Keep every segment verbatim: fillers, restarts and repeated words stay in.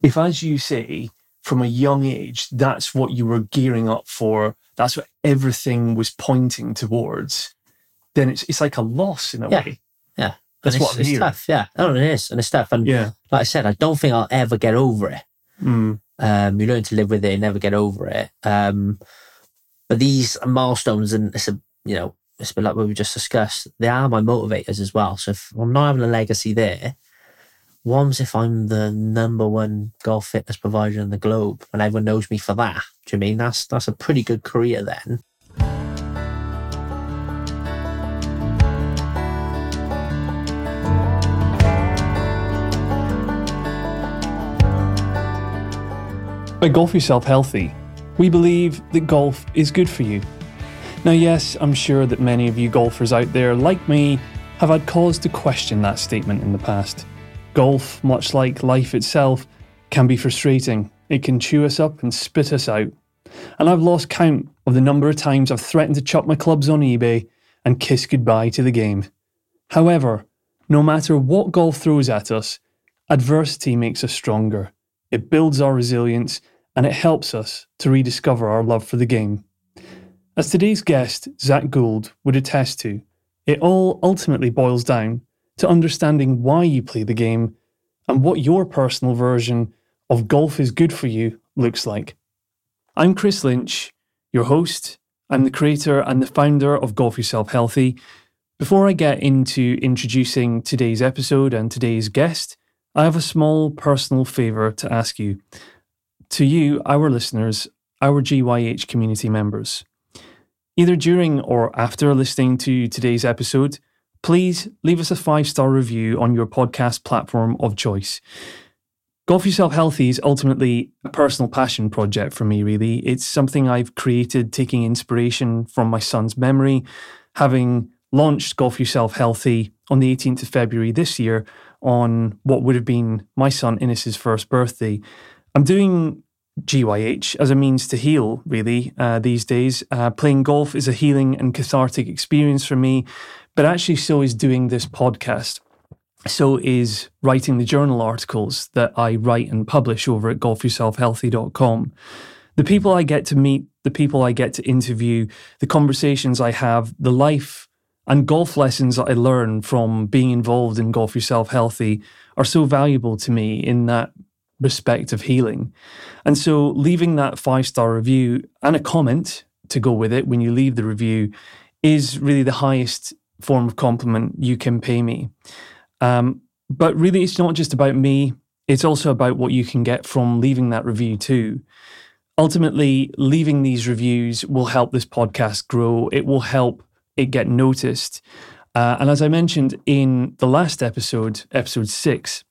if, as you say, from a young age, that's what you were gearing up for, that's what everything was pointing towards, then it's it's like a loss in a yeah. way. Yeah. That's and what it's, I'm it's hearing. tough, yeah. Oh, it is, and it's tough. And yeah. like I said, I don't think I'll ever get over it. Mm. Um, you learn to live with it and never get over it. Um, but these milestones, and it's a, you know, it's a bit like what we just discussed, they are my motivators as well. So if I'm not having a legacy there, one's if I'm the number one golf fitness provider in the globe and everyone knows me for that. Do you mean that's that's a pretty good career then? At Golf Yourself Healthy, we believe that golf is good for you. Now, yes, I'm sure that many of you golfers out there, like me, have had cause to question that statement in the past. Golf, much like life itself, can be frustrating. It can chew us up and spit us out. And I've lost count of the number of times I've threatened to chuck my clubs on eBay and kiss goodbye to the game. However, no matter what golf throws at us, adversity makes us stronger. It builds our resilience and it helps us to rediscover our love for the game. As today's guest, Zach Gould, would attest to, it all ultimately boils down to understanding why you play the game and what your personal version of golf is good for you looks like. I'm Chris Lynch, your host. I'm the creator and the founder of Golf Yourself Healthy. Before I get into introducing today's episode and today's guest, I have a small personal favour to ask you. To you, our listeners, our G Y H community members. Either during or after listening to today's episode, please leave us a five-star review on your podcast platform of choice. Golf Yourself Healthy is ultimately a personal passion project for me, really. It's something I've created taking inspiration from my son's memory, having launched Golf Yourself Healthy on the eighteenth of February this year on what would have been my son Innes's first birthday. I'm doing G Y H as a means to heal, really, uh, these days. Uh, playing golf is a healing and cathartic experience for me, but actually so is doing this podcast. So is writing the journal articles that I write and publish over at golf yourself healthy dot com. The people I get to meet, the people I get to interview, the conversations I have, the life and golf lessons that I learn from being involved in Golf Yourself Healthy are so valuable to me in that respect of healing. And so leaving that five-star review and a comment to go with it when you leave the review is really the highest form of compliment you can pay me. Um, but really, it's not just about me. It's also about what you can get from leaving that review too. Ultimately, leaving these reviews will help this podcast grow. It will help it get noticed. Uh, and as I mentioned in the last episode, episode six,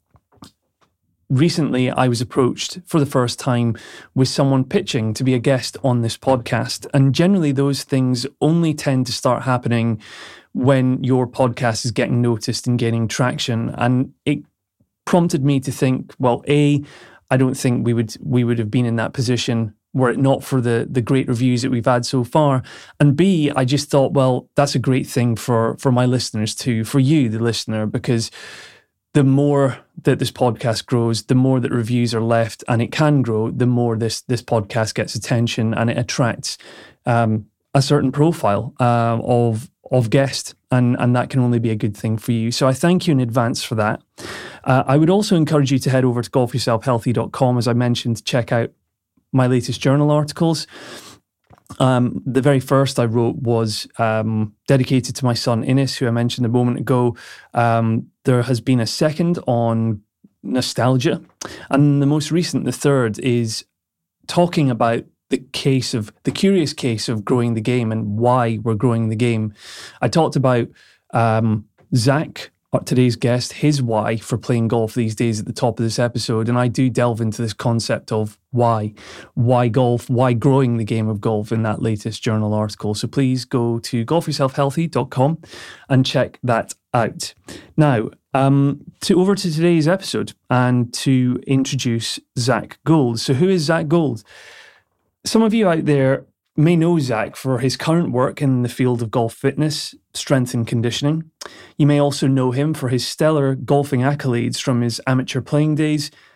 recently I was approached for the first time with someone pitching to be a guest on this podcast. And generally those things only tend to start happening when your podcast is getting noticed and gaining traction. And it prompted me to think, well, A, I don't think we would we would have been in that position were it not for the the great reviews that we've had so far. And B, I just thought, well, that's a great thing for for my listeners too, for you, the listener, because the more that this podcast grows, the more that reviews are left, and it can grow, the more this this podcast gets attention and it attracts um, a certain profile uh, of of guest, and, and that can only be a good thing for you. So I thank you in advance for that. Uh, I would also encourage you to head over to golf yourself healthy dot com, as I mentioned, to check out my latest journal articles. Um, the very first I wrote was um, dedicated to my son Innes, who I mentioned a moment ago. Um, there has been a second on nostalgia, and the most recent, the third, is talking about the case of the curious case of growing the game and why we're growing the game. I talked about um, Zach, today's guest, his why for playing golf these days at the top of this episode, and I do delve into this concept of why, why golf, why growing the game of golf in that latest journal article. So please go to golf yourself healthy dot com and check that out. Now, um, to over to today's episode and to introduce Zach Gould. So who is Zach Gould? Some of you out there may know Zach for his current work in the field of golf fitness, strength and conditioning. You may also know him for his stellar golfing accolades from his amateur playing days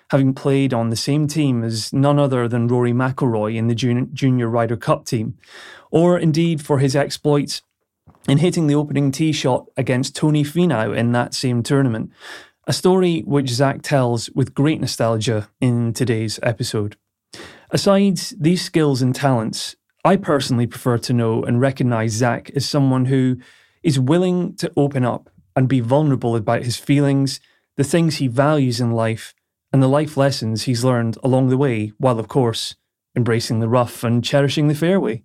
having played on the same team as none other than Rory McIlroy in the jun- Junior Ryder Cup team, or indeed for his exploits in hitting the opening tee shot against Tony Finau in that same tournament. A story which Zach tells with great nostalgia in today's episode. Aside these skills and talents, I personally prefer to know and recognise Zach as someone who is willing to open up and be vulnerable about his feelings, the things he values in life, and the life lessons he's learned along the way, while of course embracing the rough and cherishing the fairway.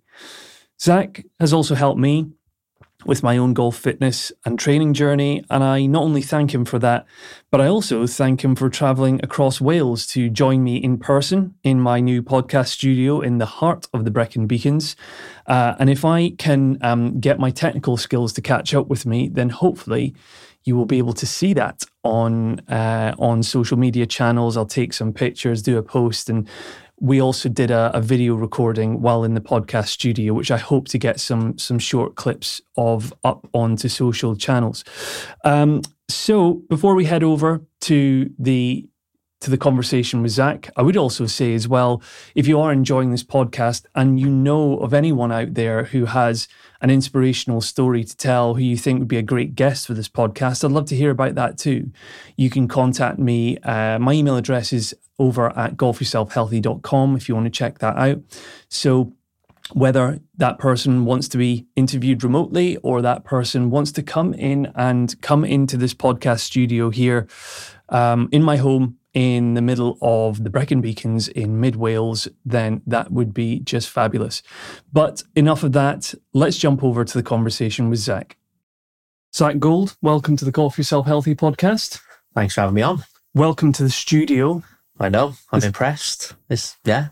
Zach has also helped me with my own golf fitness and training journey, and I not only thank him for that, but I also thank him for travelling across Wales to join me in person in my new podcast studio in the heart of the Brecon Beacons. Uh, and if I can um, get my technical skills to catch up with me, then hopefully you will be able to see that on uh, on social media channels. I'll take some pictures, do a post, and we also did a, a video recording while in the podcast studio, which I hope to get some some short clips of up onto social channels. Um, so before we head over to the to the conversation with Zach, I would also say as well, if you are enjoying this podcast and you know of anyone out there who has an inspirational story to tell, who you think would be a great guest for this podcast, I'd love to hear about that too. You can contact me. Uh, my email address is over at golf yourself healthy dot com if you want to check that out. So whether that person wants to be interviewed remotely or that person wants to come in and come into this podcast studio here um, in my home in the middle of the Brecon Beacons in mid Wales, then that would be just fabulous. But enough of that. Let's jump over to the conversation with Zach. Zach Gould, welcome to the Golf Yourself Healthy podcast. Thanks for having me on. Welcome to the studio. I know. I'm It's- impressed. It's, yeah,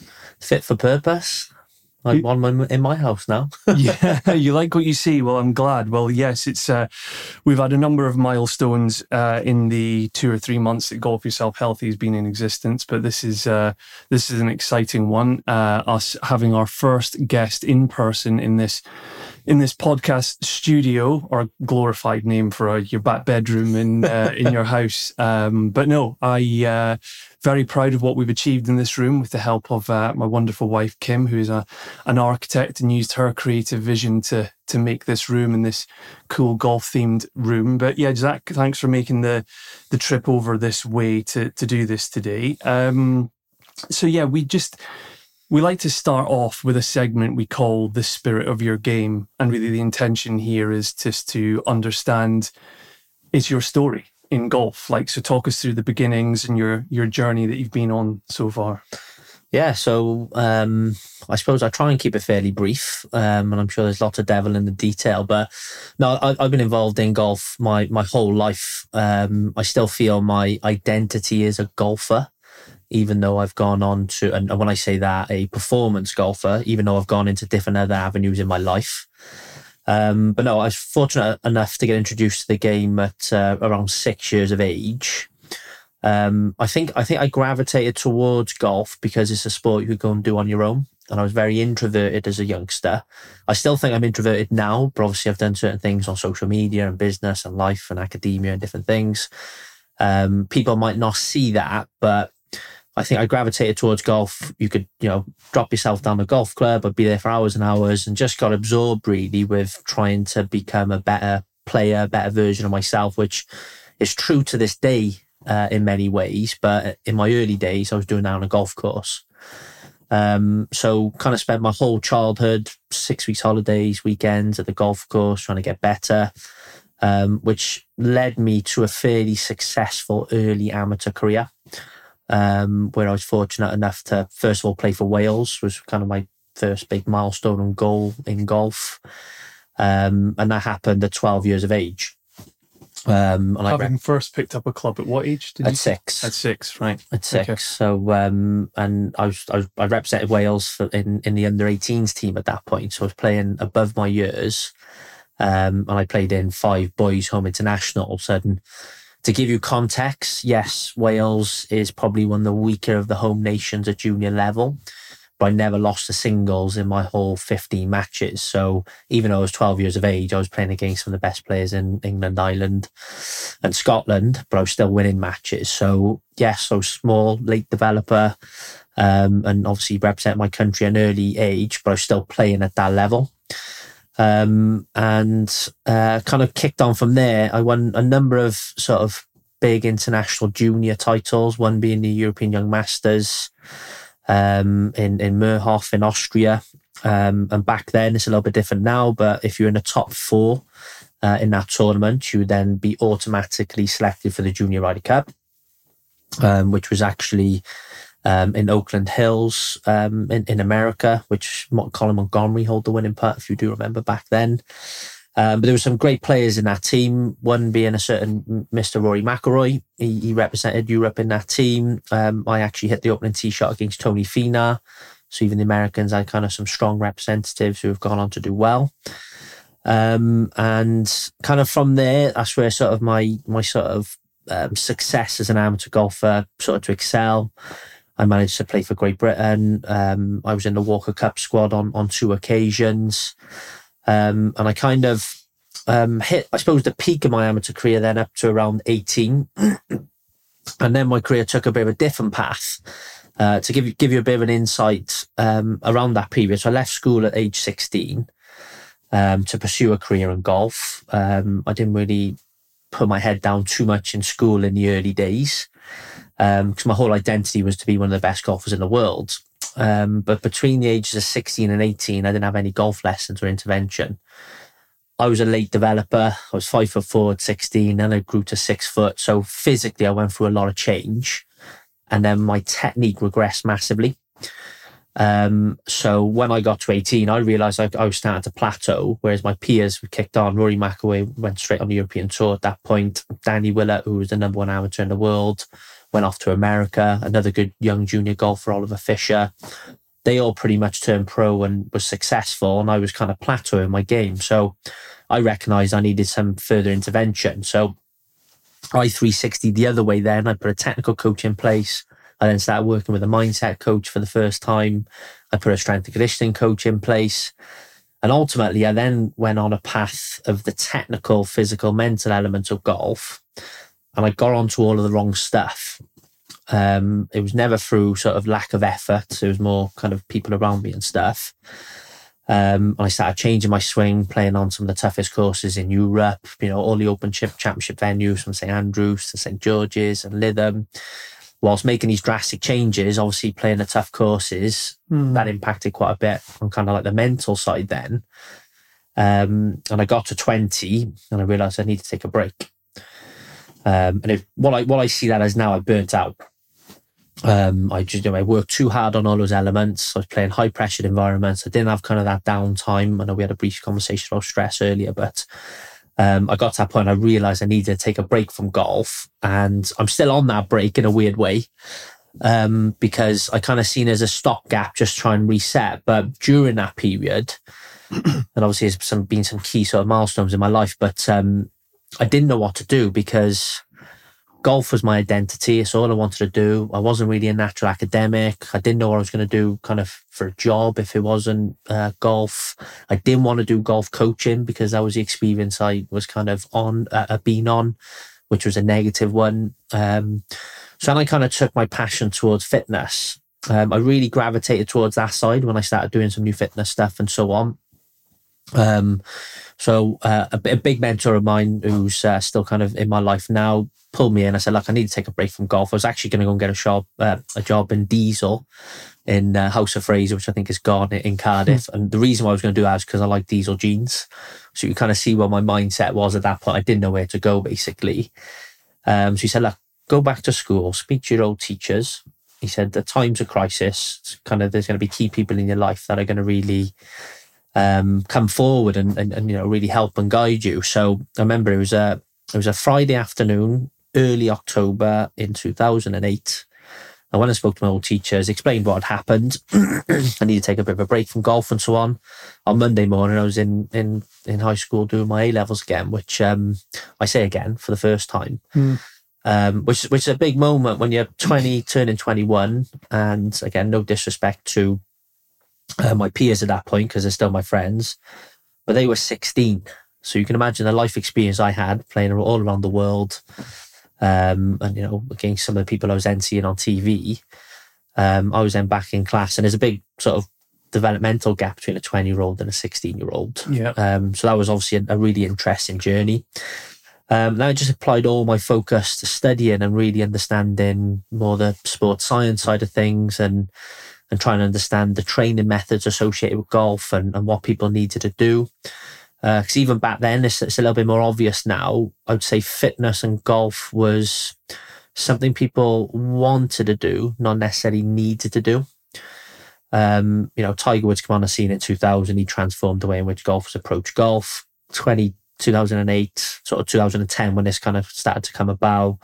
fit for purpose. Like You- one in my house now. Yeah, you like what you see. Well, I'm glad. Well, yes, it's uh, we've had a number of milestones uh, in the two or three months that Golf Yourself Healthy has been in existence, but this is uh, this is an exciting one. Uh, us having our first guest in person in this in this podcast studio, or a glorified name for a, your back bedroom in uh, in your house. Um, but no, I uh, very proud of what we've achieved in this room with the help of uh, my wonderful wife Kim, who is a an architect and used her creative vision to to make this room and this cool golf themed room. But yeah, Zach, thanks for making the the trip over this way to to do this today. Um, so yeah, we just. We like to start off with a segment we call The Spirit of Your Game. And really the intention here is just to understand, is your story in golf? Like, so talk us through the beginnings and your your journey that you've been on so far. Yeah, so um, I suppose I try and keep it fairly brief, um, and I'm sure there's lots of devil in the detail. But no, I, I've been involved in golf my my whole life. Um, I still feel my identity is a golfer, even though I've gone on to, and when I say that, a performance golfer, even though I've gone into different other avenues in my life. Um, but no, I was fortunate enough to get introduced to the game at uh, around six years of age. Um, I think I think I gravitated towards golf because it's a sport you could go and do on your own. And I was very introverted as a youngster. I still think I'm introverted now, but obviously I've done certain things on social media and business and life and academia and different things. Um, people might not see that, but I think I gravitated towards golf. You could, you know, drop yourself down the golf club, I'd be there for hours and hours, and just got absorbed really with trying to become a better player, a better version of myself, which is true to this day uh, in many ways. But in my early days, I was doing that on a golf course. Um, so kind of spent my whole childhood, six weeks holidays, weekends at the golf course, trying to get better, um, which led me to a fairly successful early amateur career. Um, where I was fortunate enough to, first of all, play for Wales, was kind of my first big milestone and goal in golf. Um, and that happened at twelve years of age. Um, and Having I rep- first picked up a club at what age did at you? six. At six, right. At six. Okay. So, um, and I was, I was, I represented Wales for, in, in the under eighteens team at that point. So I was playing above my years. Um, and I played in five boys home internationals. And to give you context, yes, Wales is probably one of the weaker of the home nations at junior level. But but I never lost a singles in my whole fifteen matches. So even though I was twelve years of age, I was playing against some of the best players in England, Ireland and Scotland, but I was still winning matches. So yes, so small, late developer, um, and obviously represent my country at an early age, but I was still playing at that level. Um, and uh, kind of kicked on from there. I won a number of sort of big international junior titles, one being the European Young Masters um, in, in Mürhof in Austria. Um, and back then, it's a little bit different now, but if you're in the top four uh, in that tournament, you would then be automatically selected for the Junior Ryder Cup, um, which was actually Um, in Oakland Hills um, in, in America, which Colin Montgomery held the winning putt, if you do remember back then. Um, but there were some great players in that team, one being a certain Mister Rory McIlroy. He, he represented Europe in that team. Um, I actually hit the opening tee shot against Tony Finau. So even the Americans had kind of some strong representatives who have gone on to do well. Um, and kind of from there, that's where sort of my, my sort of um, success as an amateur golfer started to excel. I managed to play for Great Britain. Um, I was in the Walker Cup squad on, on two occasions. Um, and I kind of um, hit, I suppose, the peak of my amateur career then up to around eighteen. And then my career took a bit of a different path. Uh, to give you, give you a bit of an insight um, around that period. So I left school at age sixteen um, to pursue a career in golf. Um, I didn't really put my head down too much in school in the early days, because um, my whole identity was to be one of the best golfers in the world. Um, but between the ages of sixteen and eighteen, I didn't have any golf lessons or intervention. I was a late developer. I was five foot four at sixteen, and I grew to six foot. So physically, I went through a lot of change, and then my technique regressed massively. Um, so when I got to eighteen, I realised I, I was starting to plateau, whereas my peers were kicked on. Rory McIlroy went straight on the European Tour at that point. Danny Willett, who was the number one amateur in the world, went off to America. Another good young junior golfer, Oliver Fisher. They all pretty much turned pro and was successful, and I was kind of plateauing my game. So I recognised I needed some further intervention. So I three sixty the other way then. I put a technical coach in place. I then started working with a mindset coach for the first time. I put a strength and conditioning coach in place. And ultimately, I then went on a path of the technical, physical, mental elements of golf. And I got onto all of the wrong stuff. Um, it was never through sort of lack of effort. It was more kind of people around me and stuff. Um, and I started changing my swing, playing on some of the toughest courses in Europe, you know, all the Open Championship venues from St Andrews to St George's and Lytham. Whilst making these drastic changes, obviously playing the tough courses, mm. that impacted quite a bit on kind of like the mental side then. Um, and I got to twenty and I realised I needed to take a break. Um, and if, what I what I see that as now, I burnt out. Um, I just you know, I worked too hard on all those elements. I was playing high pressured environments. I didn't have kind of that downtime. I know we had a brief conversation about stress earlier, but um, I got to that point. I realised I needed to take a break from golf, and I'm still on that break in a weird way, um, because I kind of seen it as a stopgap, just try and reset. But during that period, and obviously there's some been some key sort of milestones in my life, but um, I didn't know what to do because golf was my identity. It's all I wanted to do. I wasn't really a natural academic. I didn't know what I was going to do kind of for a job if it wasn't uh, golf. I didn't want to do golf coaching because that was the experience I was kind of on, uh, been on, which was a negative one. Um, so then I kind of took my passion towards fitness. Um, I really gravitated towards that side when I started doing some new fitness stuff and so on. Um, so uh, a, a big mentor of mine who's uh, still kind of in my life now pulled me in. I said, look, I need to take a break from golf. I was actually going to go and get a job, uh, a job in Diesel in uh, House of Fraser, which I think is gone in Cardiff. Mm. And the reason why I was going to do that is because I like Diesel jeans. So you kind of see what my mindset was at that point. I didn't know where to go, basically. Um, so he said, look, go back to school, speak to your old teachers. He said, the time's a crisis. It's kind of, there's going to be key people in your life that are going to really um, come forward and, and, and, you know, really help and guide you. So I remember it was a, it was a Friday afternoon, early October in two thousand eight. I went and spoke to my old teachers, explained what had happened. I needed to take a bit of a break from golf and so on. On Monday morning, I was in in, in high school doing my A-levels again, which um, I say again for the first time. Mm. Um, which, which is a big moment when you're twenty, turning twenty-one. And again, no disrespect to uh, my peers at that point, because they're still my friends, but they were sixteen. So you can imagine the life experience I had playing all around the world, um, and, you know, against some of the people I was emceeing on T V. Um, I was then back in class, and there's a big sort of developmental gap between a twenty year old and a sixteen year old. Yeah. Um, so that was obviously a, a really interesting journey. Um, then I just applied all my focus to studying and really understanding more the sports science side of things, and and trying to understand the training methods associated with golf, and, and what people needed to do. Because uh, even back then, it's, it's a little bit more obvious now. I would say fitness and golf was something people wanted to do, not necessarily needed to do. Um, you know, Tiger Woods came on the scene in two thousand. He transformed the way in which golfers approach golf. twenty, two thousand eight, sort of two thousand ten, when this kind of started to come about,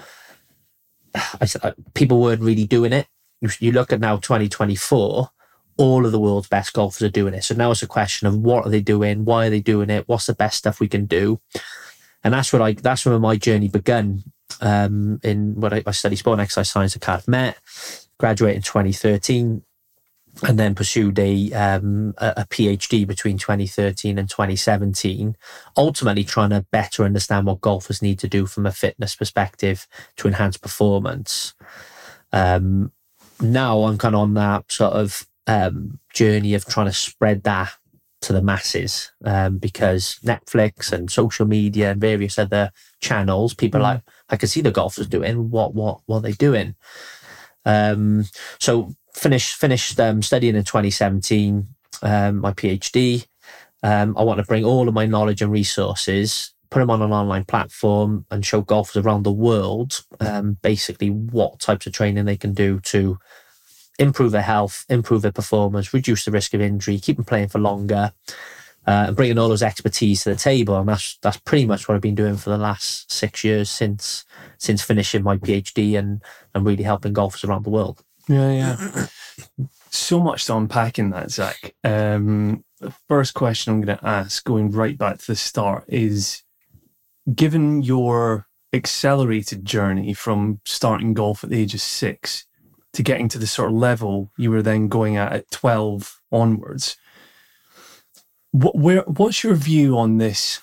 I said people weren't really doing it. You, you look at now twenty twenty-four, all of the world's best golfers are doing it. So now it's a question of what are they doing? Why are they doing it? What's the best stuff we can do? And that's what I, that's where my journey began. Um, in what I, I studied sport and exercise science at Cardiff Met, graduated in twenty thirteen, and then pursued a, um, a, a PhD between twenty thirteen and twenty seventeen, ultimately trying to better understand what golfers need to do from a fitness perspective to enhance performance. Um, now I'm kind of on that sort of um, journey of trying to spread that to the masses, um, because Netflix and social media and various other channels, people mm. like, I can see the golfers doing what, what, what are they doing? Um, so finished, finished, um, studying in twenty seventeen, um, my PhD. Um, I want to bring all of my knowledge and resources, put them on an online platform, and show golfers around the world, um, basically what types of training they can do to improve their health, improve their performance, reduce the risk of injury, keep them playing for longer, uh, and bringing all those expertise to the table. And that's that's pretty much what I've been doing for the last six years since since finishing my PhD, and and really helping golfers around the world. Yeah, yeah. So much to unpack in that, Zach. Um, the first question I'm going to ask, going right back to the start, is given your accelerated journey from starting golf at the age of six to getting to the sort of level you were then going at at twelve onwards, what, where, what's your view on this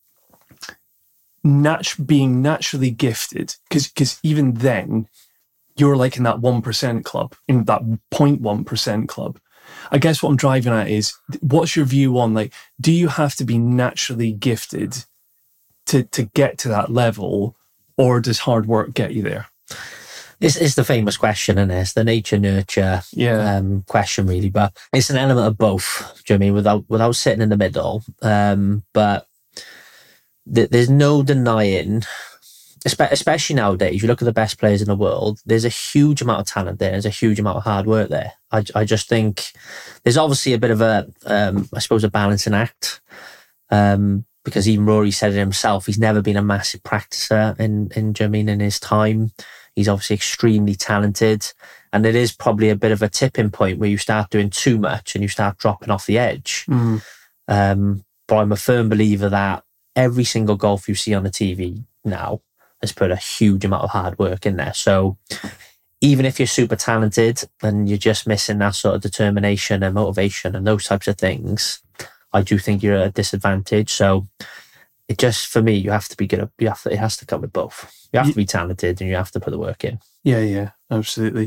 nat- being naturally gifted? Because because even then, you're like in that one percent club, in that zero point one percent club. I guess what I'm driving at is, what's your view on, like, do you have to be naturally gifted to, to get to that level, or does hard work get you there? It's, it's the famous question, and it? It's the nature nurture yeah. um, question, really. But it's an element of both. Do you know what I mean? Without without sitting in the middle. Um, but th- there's no denying, especially nowadays, you look at the best players in the world, there's a huge amount of talent there. There's a huge amount of hard work there. I, I just think there's obviously a bit of a, um, I suppose, a balancing act. Um, because even Rory said it himself, he's never been a massive practicer in, in, do you know what I mean, in his time. He's obviously extremely talented. And it is probably a bit of a tipping point where you start doing too much and you start dropping off the edge. Mm. Um, but I'm a firm believer that every single golf you see on the T V now has put a huge amount of hard work in there. So even if you're super talented and you're just missing that sort of determination and motivation and those types of things, I do think you're at a disadvantage. So it just, for me, you have to be good. You have to, it has to come with both. You have to be talented and you have to put the work in. Yeah, yeah, absolutely.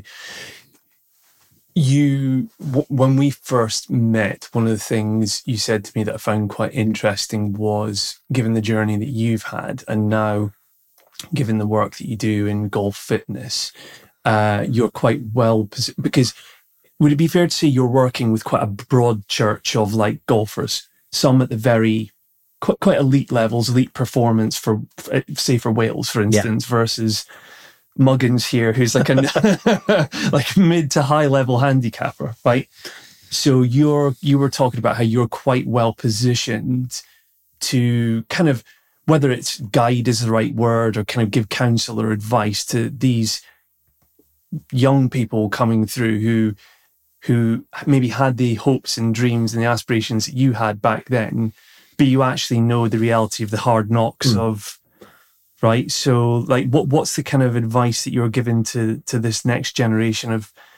You, w- when we first met, one of the things you said to me that I found quite interesting was, given the journey that you've had, and now given the work that you do in golf fitness, uh, you're quite well positioned, because would it be fair to say you're working with quite a broad church of like golfers, some at the very quite, quite elite levels, elite performance for, say for Wales, for instance, yeah. versus Muggins here, who's like a like mid to high level handicapper, right? So you're you were talking about how you're quite well positioned to kind of, whether it's guide is the right word, or kind of give counsel or advice to these young people coming through who who maybe had the hopes and dreams and the aspirations that you had back then, but you actually know the reality of the hard knocks mm. of, right? So like, what what's the kind of advice that you're giving to to this next generation of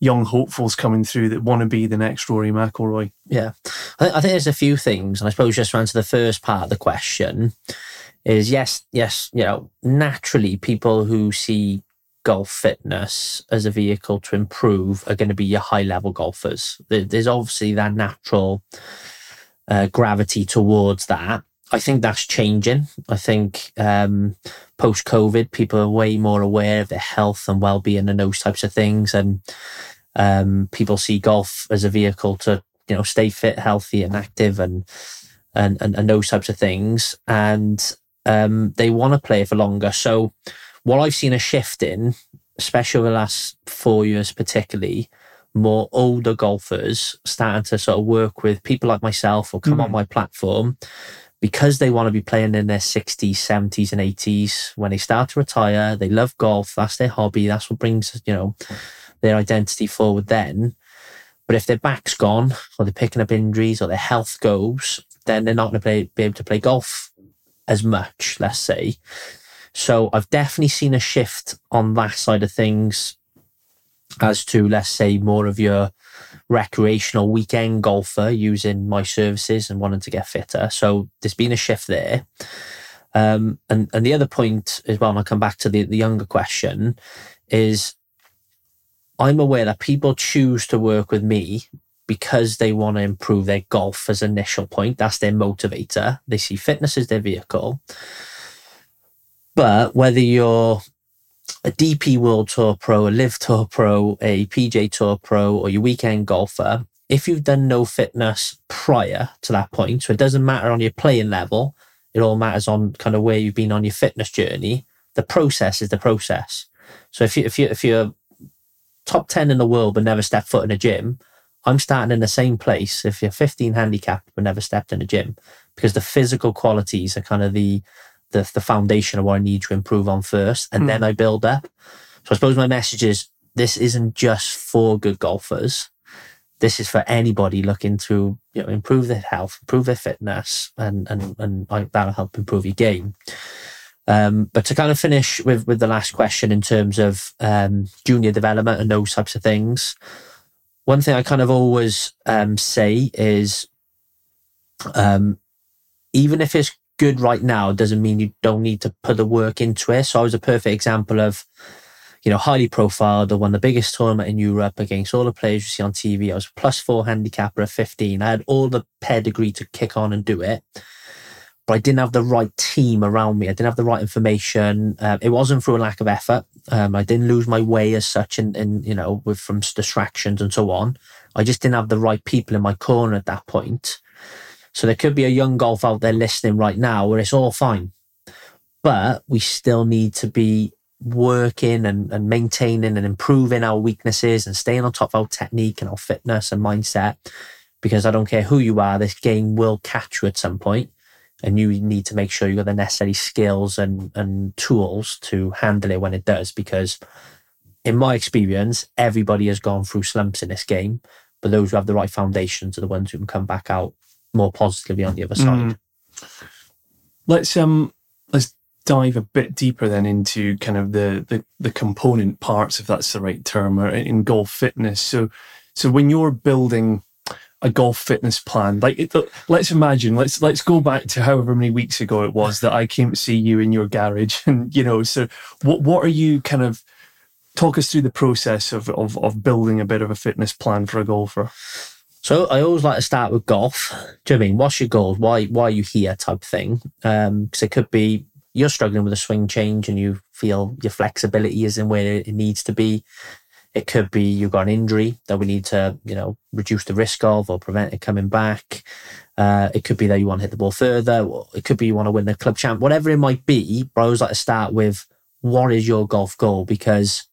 young hopefuls coming through that want to be the next Rory McIlroy? Yeah, I, th- I think there's a few things, and I suppose just to answer the first part of the question is yes, yes, you know, naturally people who see golf fitness as a vehicle to improve are going to be your high level golfers. There, there's obviously that natural uh, gravity towards that. I think that's changing. I think um, post-COVID, people are way more aware of their health and well-being and those types of things. And um, people see golf as a vehicle to, you know, stay fit, healthy and active and and and, and those types of things. And um, they want to play for longer. So what I've seen a shift in, especially over the last four years particularly, more older golfers starting to sort of work with people like myself or come mm. on my platform because they want to be playing in their sixties, seventies and eighties. When they start to retire, they love golf. That's their hobby. That's what brings, you know, their identity forward then. But if their back's gone or they're picking up injuries or their health goes, then they're not going to play, be able to play golf as much, let's say. So I've definitely seen a shift on that side of things as to, let's say, more of your recreational weekend golfer using my services and wanting to get fitter. So there's been a shift there. Um, and, and the other point as well, and I'll come back to the, the younger question, is I'm aware that people choose to work with me because they want to improve their golf as an initial point. That's their motivator. They see fitness as their vehicle. But whether you're a D P World Tour Pro, a Live Tour Pro, a P G A Tour Pro, or your weekend golfer, if you've done no fitness prior to that point, so it doesn't matter on your playing level, it all matters on kind of where you've been on your fitness journey. The process is the process. So if you if you if you're top ten in the world but never stepped foot in a gym, I'm starting in the same place if you're fifteen handicapped but never stepped in a gym, because the physical qualities are kind of the The, the foundation of what I need to improve on first, and mm. then I build up. So I suppose my message is this isn't just for good golfers. This is for anybody looking to, you know, improve their health, improve their fitness, and and and that'll help improve your game. Um, but to kind of finish with with the last question in terms of um, junior development and those types of things, one thing I kind of always um, say is, um, even if it's good right now doesn't mean you don't need to put the work into it. So I was a perfect example of, you know, highly profiled, or won the biggest tournament in Europe against all the players you see on T V. I was plus four handicapper at fifteen. I had all the pedigree to kick on and do it, but I didn't have the right team around me. I didn't have the right information. Um, it wasn't through a lack of effort. Um, I didn't lose my way as such, and in, in, you know, with from distractions and so on. I just didn't have the right people in my corner at that point. So there could be a young golfer out there listening right now where it's all fine, but we still need to be working and, and maintaining and improving our weaknesses and staying on top of our technique and our fitness and mindset, because I don't care who you are, this game will catch you at some point, and you need to make sure you've got the necessary skills and, and tools to handle it when it does, because in my experience, everybody has gone through slumps in this game, but those who have the right foundations are the ones who can come back out more positively on the other side. Mm. Let's um let's dive a bit deeper then into kind of the the the component parts, if that's the right term, or in golf fitness. So so when you're building a golf fitness plan, like it, let's imagine, let's let's go back to however many weeks ago it was that I came to see you in your garage, and you know, so what what are you kind of talk us through the process of of of building a bit of a fitness plan for a golfer? So I always like to start with golf. Do you know what I mean? What's your goals? Why why are you here type thing? Um, because it could be you're struggling with a swing change and you feel your flexibility isn't where it needs to be. It could be you've got an injury that we need to, you know, reduce the risk of or prevent it coming back. Uh, it could be that you want to hit the ball further. It could be you want to win the club champ. Whatever it might be, but I always like to start with what is your golf goal? Because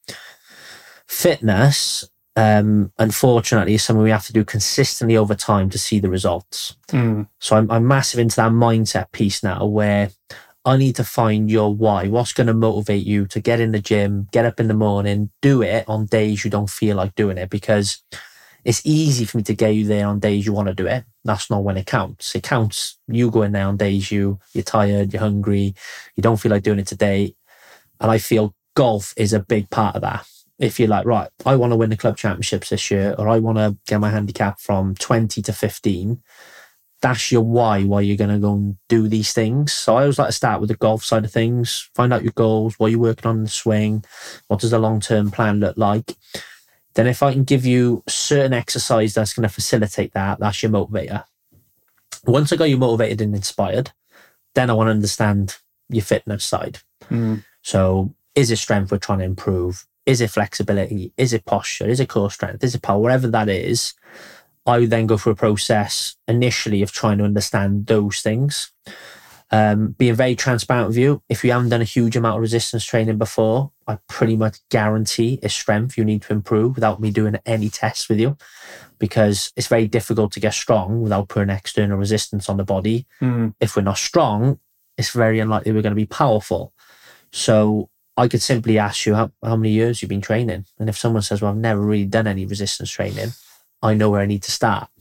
fitness, Um, unfortunately, is something we have to do consistently over time to see the results. Mm. So I'm, I'm massive into that mindset piece now, where I need to find your why. What's going to motivate you to get in the gym, get up in the morning, do it on days you don't feel like doing it, because it's easy for me to get you there on days you want to do it. That's not when it counts. It counts you going there on days you, you're tired, you're hungry, you don't feel like doing it today. And I feel golf is a big part of that. if you're like, right, I want to win the club championships this year, or I want to get my handicap from twenty to fifteen, that's your why, why you're going to go and do these things. So I always like to start with the golf side of things, find out your goals, what you're working on in the swing, what does the long-term plan look like. Then if I can give you certain exercise that's going to facilitate that, that's your motivator. Once I got you motivated and inspired, then I want to understand your fitness side. Mm. So is it strength we're trying to improve? Is it flexibility? Is it posture? Is it core strength? Is it power? Whatever that is, I would then go through a process initially of trying to understand those things. Um, being very transparent with you, if you haven't done a huge amount of resistance training before, I pretty much guarantee it's strength you need to improve without me doing any tests with you, because it's very difficult to get strong without putting external resistance on the body. Mm. If we're not strong, it's very unlikely we're going to be powerful. So I could simply ask you how, how many years you've been training. And if someone says, well, I've never really done any resistance training, I know where I need to start.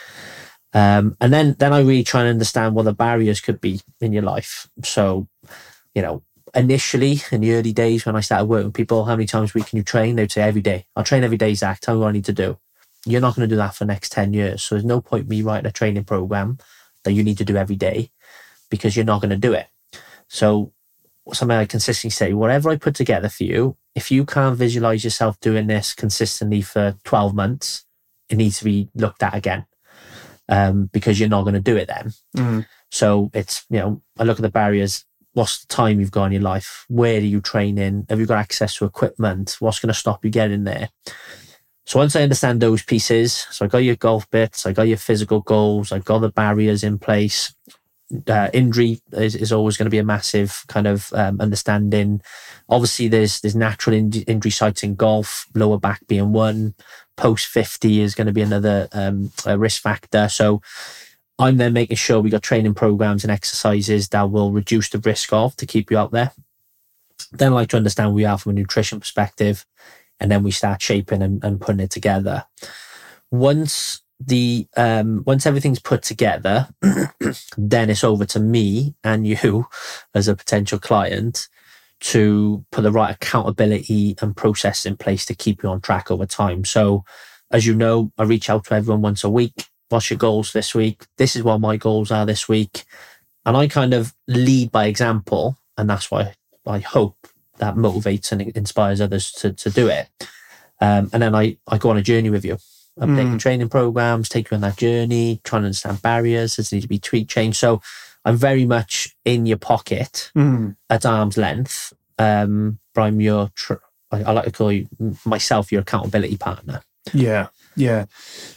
Um, and then, then I really try and understand what the barriers could be in your life. So, you know, initially in the early days when I started working with people, how many times a week can you train? They'd say every day. I'll train every day, Zach. Tell me what I need to do. You're not going to do that for the next ten years. So there's no point me writing a training program that you need to do every day, because you're not going to do it. So something I consistently say, whatever I put together for you, if you can't visualize yourself doing this consistently for twelve months, it needs to be looked at again. Um, because you're not going to do it then. Mm. So it's, you know, I look at the barriers. What's the time you've got in your life? Where are you training? Have you got access to equipment? What's going to stop you getting there? So once I understand those pieces, so I got your golf bits, I got your physical goals, I got the barriers in place. Uh, injury is, is always going to be a massive kind of um, understanding. Obviously, there's there's natural in- injury sites in golf, lower back being one. Post fifty is going to be another um, a risk factor. So I'm then making sure we got training programs and exercises that will reduce the risk of to keep you out there. Then I like to understand where we are from a nutrition perspective, and then we start shaping and, and putting it together. Once the um, once everything's put together, then it's over to me and you as a potential client to put the right accountability and process in place to keep you on track over time. So, as you know, I reach out to everyone once a week. What's your goals this week? This is what my goals are this week. And I kind of lead by example. And that's why I hope that motivates and inspires others to, to do it. Um, and then I, I go on a journey with you. Updating mm. training programs, take you on that journey, trying to understand barriers. Does need to be tweak change. So I'm very much in your pocket mm. at arm's length. Um, but I'm your, tr- I, I like to call you myself, your accountability partner. Yeah, yeah.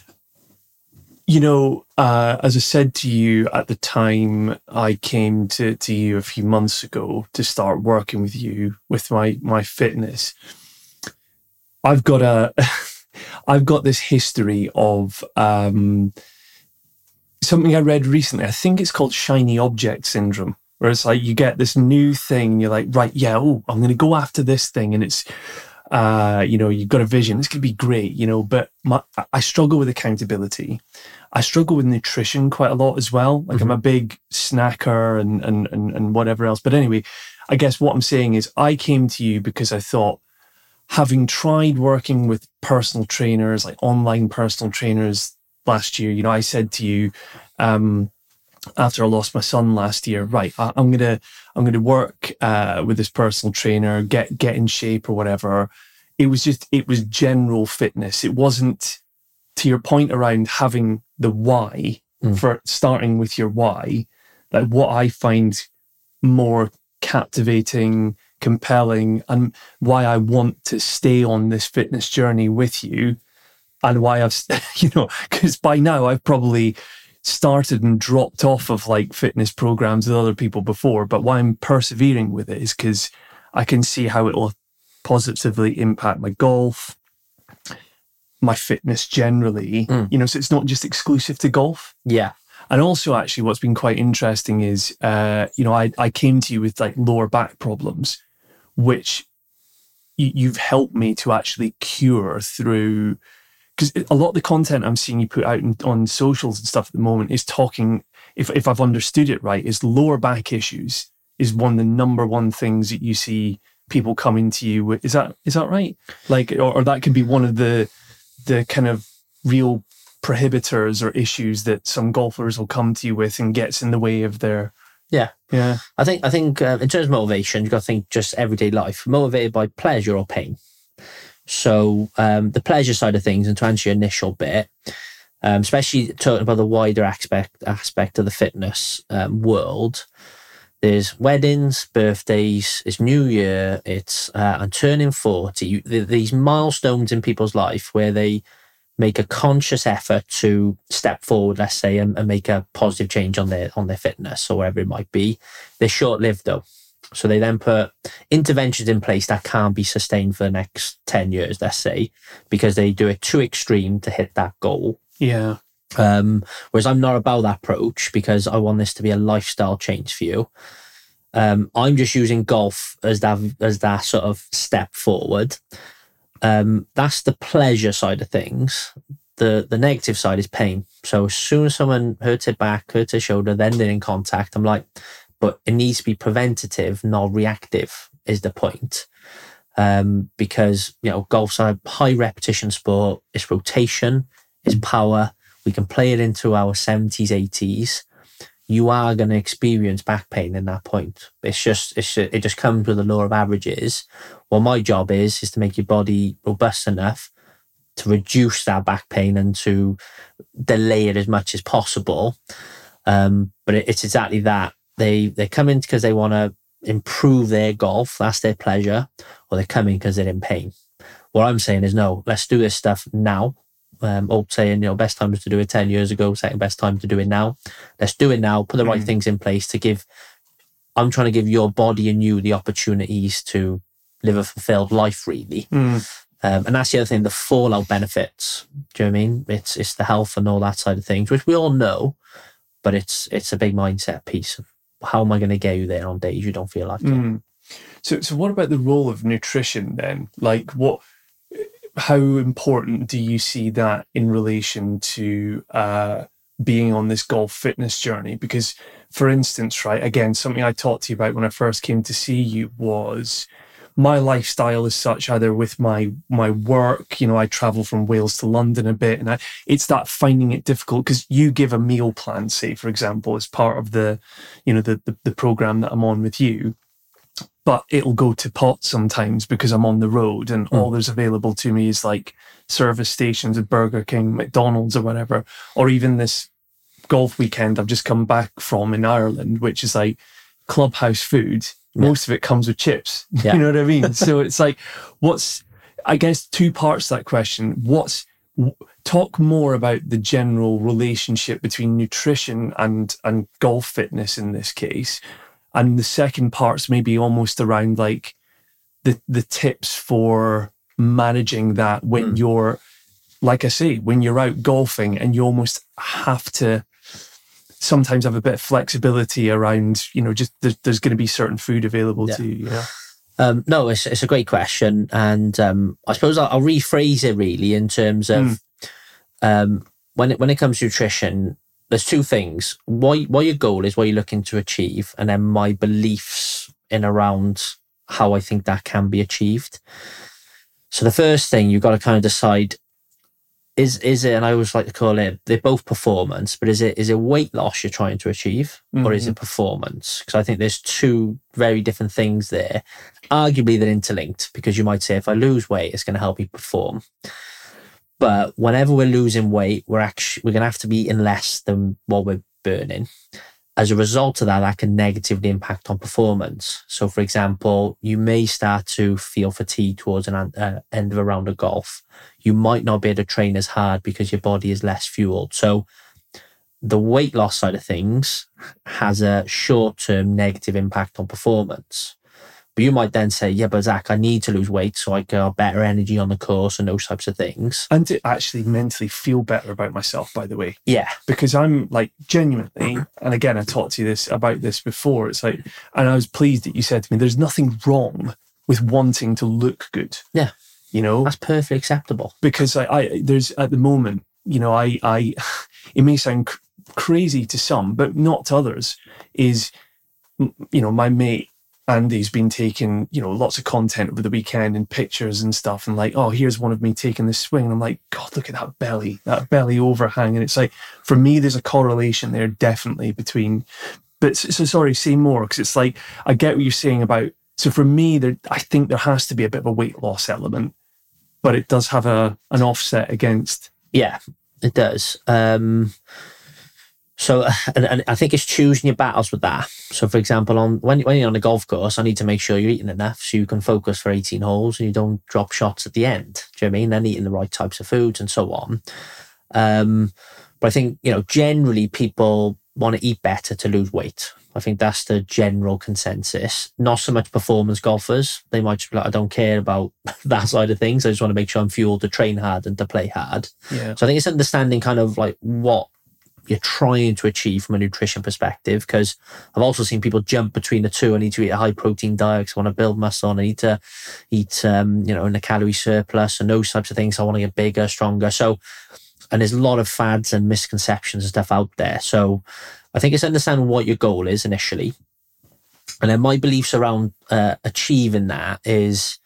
You know, uh, as I said to you at the time I came to, to you a few months ago to start working with you with my, my fitness, I've got a, I've got this history of um, something I read recently. I think it's called shiny object syndrome, where it's like you get this new thing and you're like, right, yeah, oh, I'm going to go after this thing. And it's, uh, you know, you've got a vision. It's going to be great, you know, but my, I struggle with accountability. I struggle with nutrition quite a lot as well. Like mm-hmm. I'm a big snacker and, and, and, and whatever else. But anyway, I guess what I'm saying is I came to you because I thought, having tried working with personal trainers, like online personal trainers last year, you know, I said to you, um, after I lost my son last year, right, I, I'm gonna, I'm gonna work uh, with this personal trainer, get get in shape or whatever. It was just, it was general fitness. It wasn't, to your point around having the why mm. for starting with your why. Like what I find more captivating, compelling, and why I want to stay on this fitness journey with you, and why I've, you know, because by now I've probably started and dropped off of like fitness programs with other people before, but why I'm persevering with it is because I can see how it will positively impact my golf, my fitness generally, mm. you know, so it's not just exclusive to golf. Yeah. And also actually what's been quite interesting is, uh, you know, I, I came to you with like lower back problems, which you, you've helped me to actually cure through, because a lot of the content I'm seeing you put out in, on socials and stuff at the moment is talking, if if I've understood it right, is lower back issues is one of the number one things that you see people coming to you with, is that is that right? Like, or, or that could be one of the the kind of real prohibitors or issues that some golfers will come to you with and gets in the way of their. Yeah, yeah. I think I think uh, in terms of motivation, you've got to think just everyday life, motivated by pleasure or pain. So um, the pleasure side of things, and to answer your initial bit, um, especially talking about the wider aspect aspect of the fitness um, world. There's weddings, birthdays, it's New Year, it's uh, I'm turning forty. These milestones in people's life where they make a conscious effort to step forward, let's say, and, and make a positive change on their on their fitness or whatever it might be. They're short-lived though. So they then put interventions in place that can't be sustained for the next ten years, let's say, because they do it too extreme to hit that goal. Yeah. Um, whereas I'm not about that approach because I want this to be a lifestyle change for you. Um, I'm just using golf as that as that sort of step forward. Um, that's the pleasure side of things. The the negative side is pain. So as soon as someone hurts their back, hurts their shoulder, then they're in contact, I'm like, but it needs to be preventative, not reactive, is the point. Um, because, you know, golf's a high repetition sport. It's rotation, it's power. We can play it into our seventies, eighties. You are going to experience back pain in that point. It's just, it's just, it just comes with the law of averages. Well, my job is, is to make your body robust enough to reduce that back pain and to delay it as much as possible. Um, but it, it's exactly that. They, they come in because they want to improve their golf. That's their pleasure. Or they're coming because they're in pain. What I'm saying is, no, let's do this stuff now. Um, old saying, you know, best time was to do it ten years ago, second best time to do it now. Let's do it now, put the right mm. things in place to give, I'm trying to give your body and you the opportunities to live a fulfilled life, really. Mm. Um, and that's the other thing, the fallout benefits. Do you know what I mean? It's it's the health and all that side of things, which we all know, but it's it's a big mindset piece of how am I going to get you there on days you don't feel like mm. it. So, so what about the role of nutrition then? Like what... How important do you see that in relation to uh, being on this golf fitness journey? Because, for instance, right, again, something I talked to you about when I first came to see you was my lifestyle is such, either with my my work, you know, I travel from Wales to London a bit, and I, it's that finding it difficult because you give a meal plan, say, for example, as part of the, you know, the, the, the program that I'm on with you. But it'll go to pot sometimes because I'm on the road and mm. all there's available to me is like service stations at Burger King, McDonald's or whatever. Or even this golf weekend I've just come back from in Ireland, which is like clubhouse food. Yeah. Most of it comes with chips. Yeah. You know what I mean? So it's like, what's, I guess, two parts to that question. What's, talk more about the general relationship between nutrition and, and golf fitness in this case. And the second part's maybe almost around like the the tips for managing that when mm. you're, like I say, when you're out golfing and you almost have to sometimes have a bit of flexibility around, you know, just there's, there's going to be certain food available yeah. to you. You know? Um, no, it's it's a great question. And um, I suppose I'll, I'll rephrase it really in terms of mm. um, when it, when it comes to nutrition, there's two things. What, what your goal is, what you're looking to achieve, and then my beliefs in around how I think that can be achieved. So the first thing you've got to kind of decide, is is it, and I always like to call it, they're both performance, but is it is it weight loss you're trying to achieve, mm-hmm. or is it performance? Because I think there's two very different things there. Arguably they're interlinked, because you might say if I lose weight, it's going to help me perform. But whenever we're losing weight, we're actually we're going to have to be eating less than what we're burning. As a result of that, that can negatively impact on performance. So, for example, you may start to feel fatigue towards an uh, end of a round of golf. You might not be able to train as hard because your body is less fueled. So, the weight loss side of things has a short-term negative impact on performance. But you might then say, yeah, but Zach, I need to lose weight so I can have better energy on the course and those types of things. And to actually mentally feel better about myself, by the way. Yeah. Because I'm like genuinely, and again, I talked to you this about this before. It's like, and I was pleased that you said to me, there's nothing wrong with wanting to look good. Yeah. You know? That's perfectly acceptable. Because I, I there's at the moment, you know, I, I, it may sound cr- crazy to some, but not to others, is, you know, my mate, Andy's been taking, you know, lots of content over the weekend and pictures and stuff, and like, oh, here's one of me taking this swing, and I'm like, God, look at that belly, that belly overhang. And it's like, for me, there's a correlation there definitely between, but so, so sorry, say more, because it's like, I get what you're saying about, so for me, there, I think there has to be a bit of a weight loss element, but it does have a an offset against. Yeah, it does. Um, So, and, and I think it's choosing your battles with that. So, for example, on when, when you're on a golf course, I need to make sure you're eating enough so you can focus for eighteen holes and you don't drop shots at the end. Do you know what I mean? Then eating the right types of foods and so on. Um, but I think, you know, generally people want to eat better to lose weight. I think that's the general consensus. Not so much performance golfers. They might just be like, I don't care about that side of things. I just want to make sure I'm fueled to train hard and to play hard. Yeah. So I think it's understanding kind of like what you're trying to achieve from a nutrition perspective, because I've also seen people jump between the two. I need to eat a high protein diet because I want to build muscle, and I need to eat, um, you know, in a calorie surplus and those types of things. I want to get bigger, stronger. So, and there's a lot of fads and misconceptions and stuff out there. So I think it's understanding what your goal is initially. And then my beliefs around uh, achieving that is,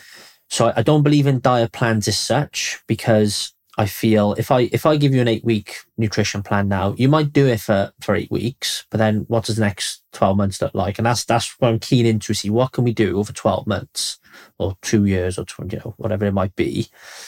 so I don't believe in diet plans as such, because I feel if I if I give you an eight week nutrition plan now, you might do it for, for eight weeks, but then what does the next twelve months look like? And that's that's what I'm keen into, see what can we do over twelve months or two years or twenty, you know, whatever it might be.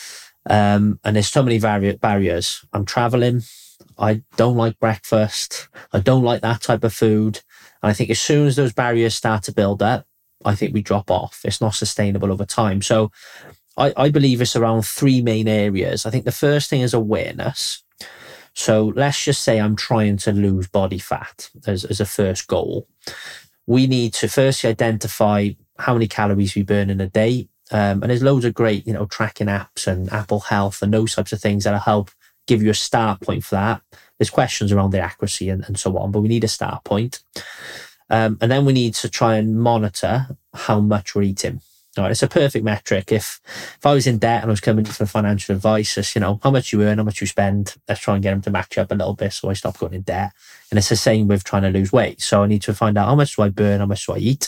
Um, and there's so many vari- barriers. I'm traveling. I don't like breakfast. I don't like that type of food. And I think as soon as those barriers start to build up, I think we drop off. It's not sustainable over time. So I, I believe it's around three main areas. I think the first thing is awareness. So let's just say I'm trying to lose body fat as, as a first goal. We need to firstly identify how many calories we burn in a day. Um, and there's loads of great, you know, tracking apps and Apple Health and those types of things that'll help give you a start point for that. There's questions around the accuracy and, and so on, but we need a start point. Um, and then we need to try and monitor how much we're eating. All right, it's a perfect metric. If if I was in debt and I was coming for financial advice, it's, you know, how much you earn, how much you spend, let's try and get them to match up a little bit so I stop going in debt. And it's the same with trying to lose weight. So I need to find out how much do I burn, how much do I eat?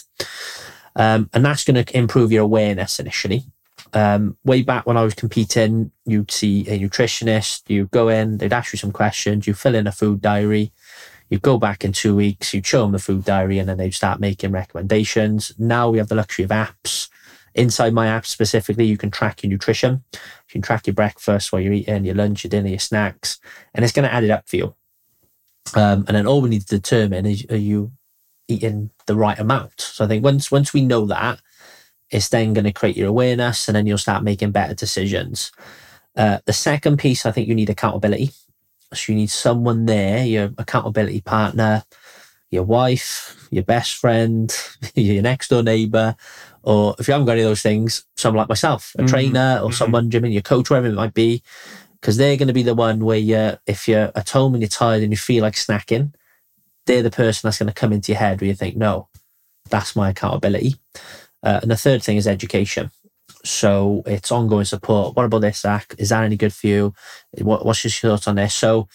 Um, and that's going to improve your awareness initially. Um, way back when I was competing, you'd see a nutritionist, you go in, they'd ask you some questions, you fill in a food diary, you go back in two weeks, you'd show them the food diary, and then they'd start making recommendations. Now we have the luxury of apps. Inside my app specifically, you can track your nutrition. You can track your breakfast, what you're eating, your lunch, your dinner, your snacks, and it's going to add it up for you. Um, and then all we need to determine is, are you eating the right amount? So I think once once we know that, it's then going to create your awareness, and then you'll start making better decisions. Uh, the second piece, I think you need accountability. So you need someone there, your accountability partner, your wife, your best friend, your next door neighbor, or if you haven't got any of those things, someone like myself, a mm-hmm. trainer or mm-hmm. someone, Jimmy, your coach, wherever it might be, because they're going to be the one where you, if you're at home and you're tired and you feel like snacking, they're the person that's going to come into your head where you think, no, that's my accountability. Uh, and the third thing is education. So it's ongoing support. What about this, Zach? Is that any good for you? What, what's your thoughts on this? So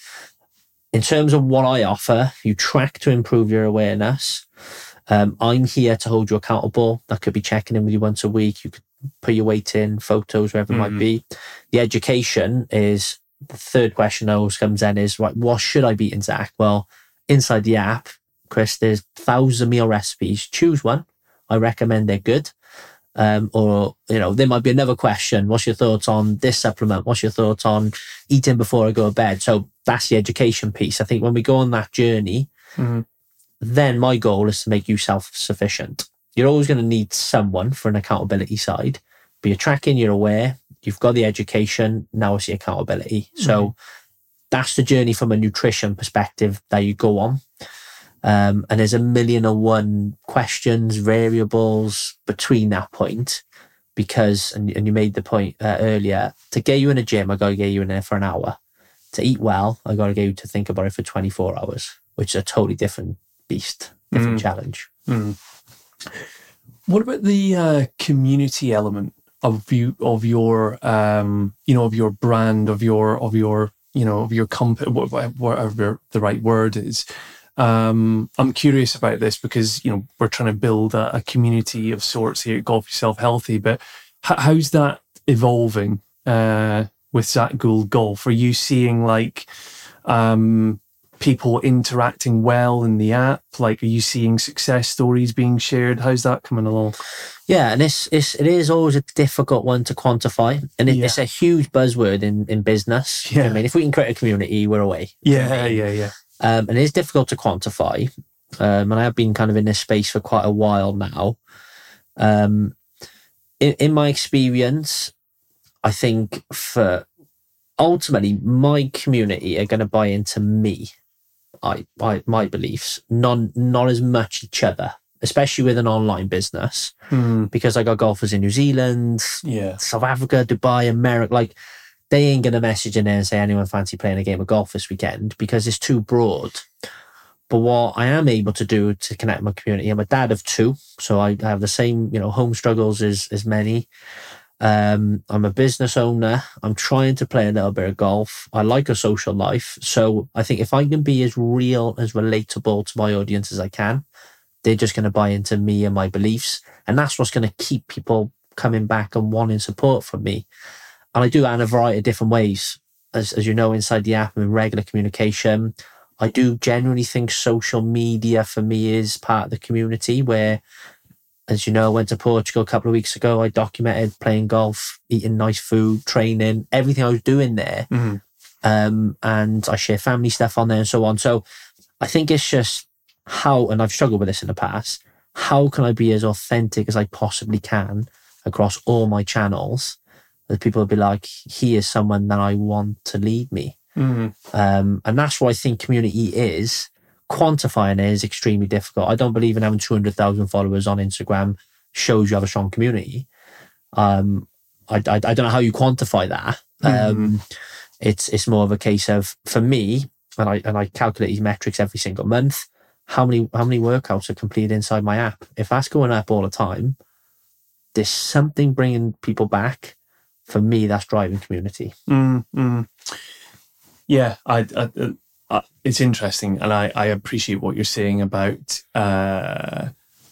in terms of what I offer, you track to improve your awareness. Um, I'm here to hold you accountable. That could be checking in with you once a week. You could put your weight in, photos, wherever mm-hmm. it might be. The education is the third question that always comes in is, right, what should I be eating, Zach? Well, inside the app, Chris, there's thousands of meal recipes. Choose one. I recommend they're good. Um, or, you know, there might be another question. What's your thoughts on this supplement? What's your thoughts on eating before I go to bed? So that's the education piece. I think when we go on that journey, mm-hmm. then my goal is to make you self-sufficient. You're always going to need someone for an accountability side, but you're tracking, you're aware, you've got the education, now it's the accountability. Mm-hmm. So that's the journey from a nutrition perspective that you go on. Um, and there's a million and one questions, variables between that point, because, and, and you made the point uh, earlier, to get you in a gym, I got to get you in there for an hour. To eat well, I got to get you to think about it for twenty-four hours, which is a totally different beast, different mm. challenge. Mm. What about the uh, community element of you, of your, um, you know, of your brand, of your, of your, you know, of your company, whatever the right word is? Um, I'm curious about this because, you know, we're trying to build a, a community of sorts here at Golf Yourself Healthy, but h- how's that evolving uh, with Zach Gould Golf? Are you seeing like um, people interacting well in the app? Like, are you seeing success stories being shared? How's that coming along? Yeah, and it's, it's, it is always a difficult one to quantify. And it, Yeah. it's a huge buzzword in, in business. Yeah. I mean, if we can create a community, we're away. Yeah, yeah, yeah. Um, and it is difficult to quantify. Um, and I have been kind of in this space for quite a while now. Um, in, in my experience, I think for ultimately my community are going to buy into me, I, I my beliefs, not, not as much each other, especially with an online business, mm. because I got golfers in New Zealand, yeah, South Africa, Dubai, America, like they ain't going to message in there and say, anyone fancy playing a game of golf this weekend, because it's too broad. But what I am able to do to connect my community, I'm a dad of two, so I have the same, you know, home struggles as, as many. Um, I'm a business owner. I'm trying to play a little bit of golf. I like a social life. So I think if I can be as real, as relatable to my audience as I can, they're just going to buy into me and my beliefs. And that's what's going to keep people coming back and wanting support from me. And I do that in a variety of different ways. As, as you know, inside the app, I'm in regular communication. I do genuinely think social media for me is part of the community where, as you know, I went to Portugal a couple of weeks ago. I documented playing golf, eating nice food, training, everything I was doing there. Mm-hmm. Um, and I share family stuff on there and so on. So I think it's just how, and I've struggled with this in the past, how can I be as authentic as I possibly can across all my channels? That people will be like, he is someone that I want to lead me. Mm-hmm. Um, and that's what I think community is. Quantifying it is extremely difficult. I don't believe in having two hundred thousand followers on Instagram shows you have a strong community. Um, I, I, I don't know how you quantify that. Mm-hmm. Um, it's it's more of a case of, for me, and I and I calculate these metrics every single month, how many how many workouts are completed inside my app. If that's going up all the time, there's something bringing people back. For me, that's driving community. Mm-hmm. Yeah, I, I, I, it's interesting, and I, I appreciate what you're saying about uh,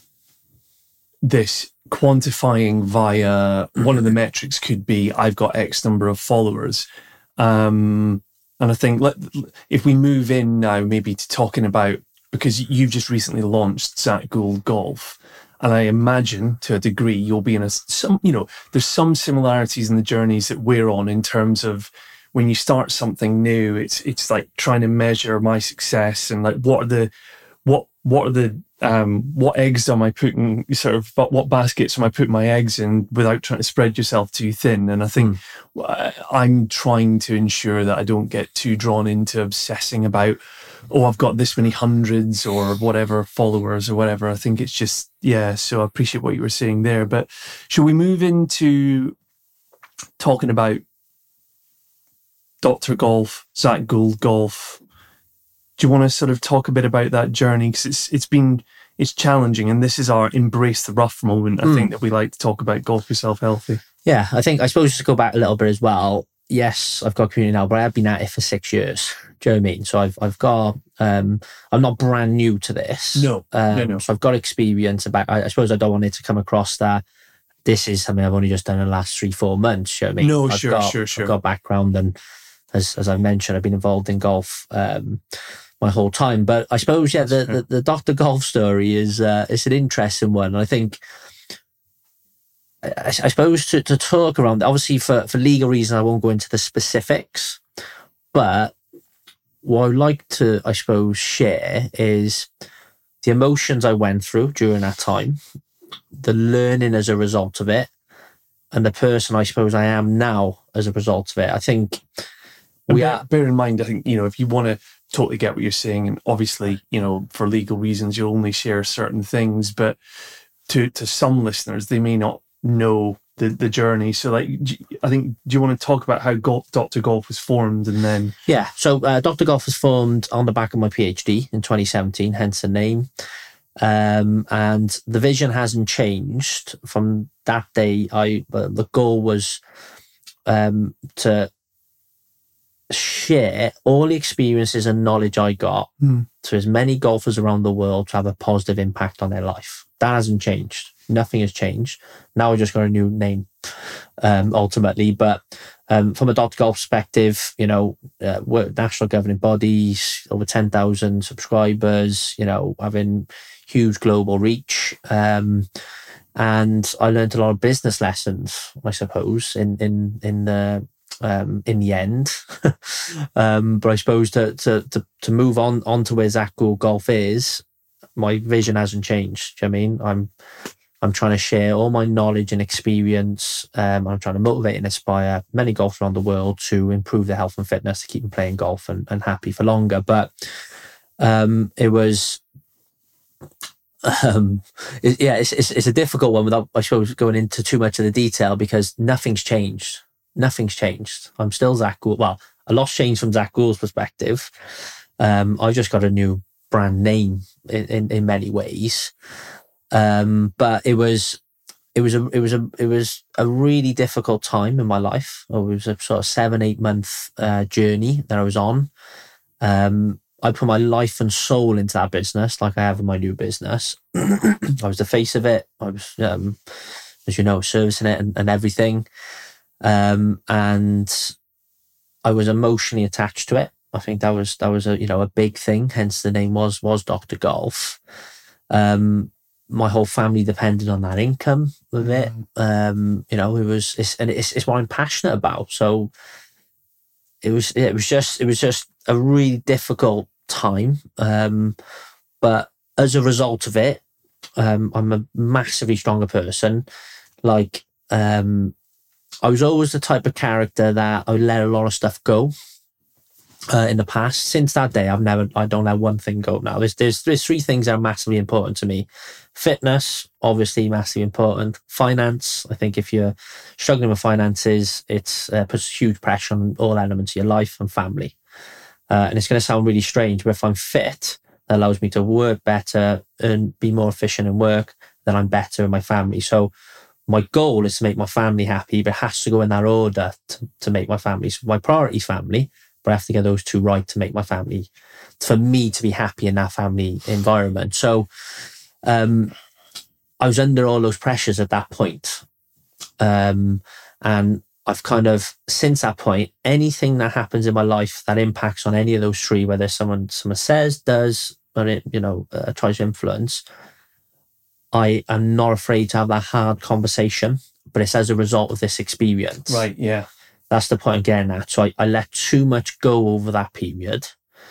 this quantifying via one of the metrics could be I've got X number of followers, um, and I think let, if we move in now maybe to talking about, because you've just recently launched Zach Gould Golf. And I imagine to a degree you'll be in a some, you know, there's some similarities in the journeys that we're on in terms of when you start something new, it's it's like trying to measure my success and like what are the what what are the um what eggs am I putting sort of but what baskets am I putting my eggs in without trying to spread yourself too thin. And I think mm. I'm trying to ensure that I don't get too drawn into obsessing about, oh, I've got this many hundreds or whatever followers or whatever. I think it's just, yeah, so I appreciate what you were saying there. But should we move into talking about Doctor Golf, Zach Gould Golf? Do you want to sort of talk a bit about that journey? Because it's it's been, it's challenging, and this is our embrace the rough moment, I mm. think, that we like to talk about Golf Yourself Healthy. Yeah, I think, I suppose just to go back a little bit as well, yes, I've got a community now, but I've been at it for six years. Do you know what I mean? So I've I've got, um, I'm not brand new to this. No, um, no, no. So I've got experience about, I, I suppose I don't want it to come across that this is something I've only just done in the last three, four months. You know what I mean? No, I've sure, got, sure, sure. I've got background, and as as I mentioned, I've been involved in golf um, my whole time. But I suppose, yeah, the, the, the Doctor Golf story is uh, it's an interesting one. I think, I, I suppose to, to talk around, obviously for, for legal reasons, I won't go into the specifics, but what I'd like to, I suppose, share is the emotions I went through during that time, the learning as a result of it, and the person I suppose I am now as a result of it. I think we bear, are. Bear in mind, I think, you know, if you want to totally get what you're saying, and obviously, you know, for legal reasons, you'll only share certain things, but to, to some listeners, they may not know the, the journey. So like, I think, do you want to talk about how Golf, Doctor Golf was formed and then? Yeah. So uh, Doctor Golf was formed on the back of my PhD in twenty seventeen, hence the name. Um, and the vision hasn't changed from that day. I, uh, the goal was um, to share all the experiences and knowledge I got Mm. to as many golfers around the world to have a positive impact on their life. That hasn't changed. Nothing has changed. Now I just got a new name, um, ultimately. But um, from a Doctor Golf perspective, you know, uh, we're national governing bodies, over ten thousand subscribers, you know, having huge global reach. Um, and I learned a lot of business lessons, I suppose, in in in the um, in the end. um, but I suppose to to to to move on on to where Zach Gould Golf is, my vision hasn't changed. Do you know what I mean? I'm I'm trying to share all my knowledge and experience. Um, I'm trying to motivate and inspire many golfers around the world to improve their health and fitness, to keep them playing golf and, and happy for longer. But um, it was, um, it, yeah, it's, it's it's a difficult one without, I suppose, going into too much of the detail, because nothing's changed. Nothing's changed. I'm still Zach Gould. Well, a lot's changed from Zach Gould's perspective. Um, I just got a new brand name in, in, in many ways. Um, but it was, it was a, it was a, it was a really difficult time in my life. It was a sort of seven, eight month uh, journey that I was on. Um, I put my life and soul into that business, like I have in my new business. I was the face of it. I was, um, as you know, servicing it and, and everything. Um, and I was emotionally attached to it. I think that was, that was a, you know, a big thing. Hence the name was, was Doctor Golf. Um, my whole family depended on that income of it. Um, you know, it was, it's, and it's, it's what I'm passionate about. So it was, it was just, it was just a really difficult time. Um, but as a result of it, um, I'm a massively stronger person. Like, um, I was always the type of character that I would let a lot of stuff go. Uh, in the past, since that day, I've never, I don't let one thing go now. There's, there's, there's three things that are massively important to me. Fitness, obviously massively important. Finance, I think if you're struggling with finances, it's uh, puts huge pressure on all elements of your life, and family. Uh, and it's going to sound really strange, but if I'm fit, that allows me to work better and be more efficient in work, then I'm better in my family. So my goal is to make my family happy, but it has to go in that order to, to make my family. So my priority is family. But I have to get those two right to make my family, for me to be happy in that family environment. So um, I was under all those pressures at that point. Um, and I've kind of, since that point, anything that happens in my life that impacts on any of those three, whether someone someone says, does, or it, you know, uh, tries to influence, I am not afraid to have that hard conversation, but it's as a result of this experience. Right, yeah. That's the point I'm getting at. So I, I let too much go over that period.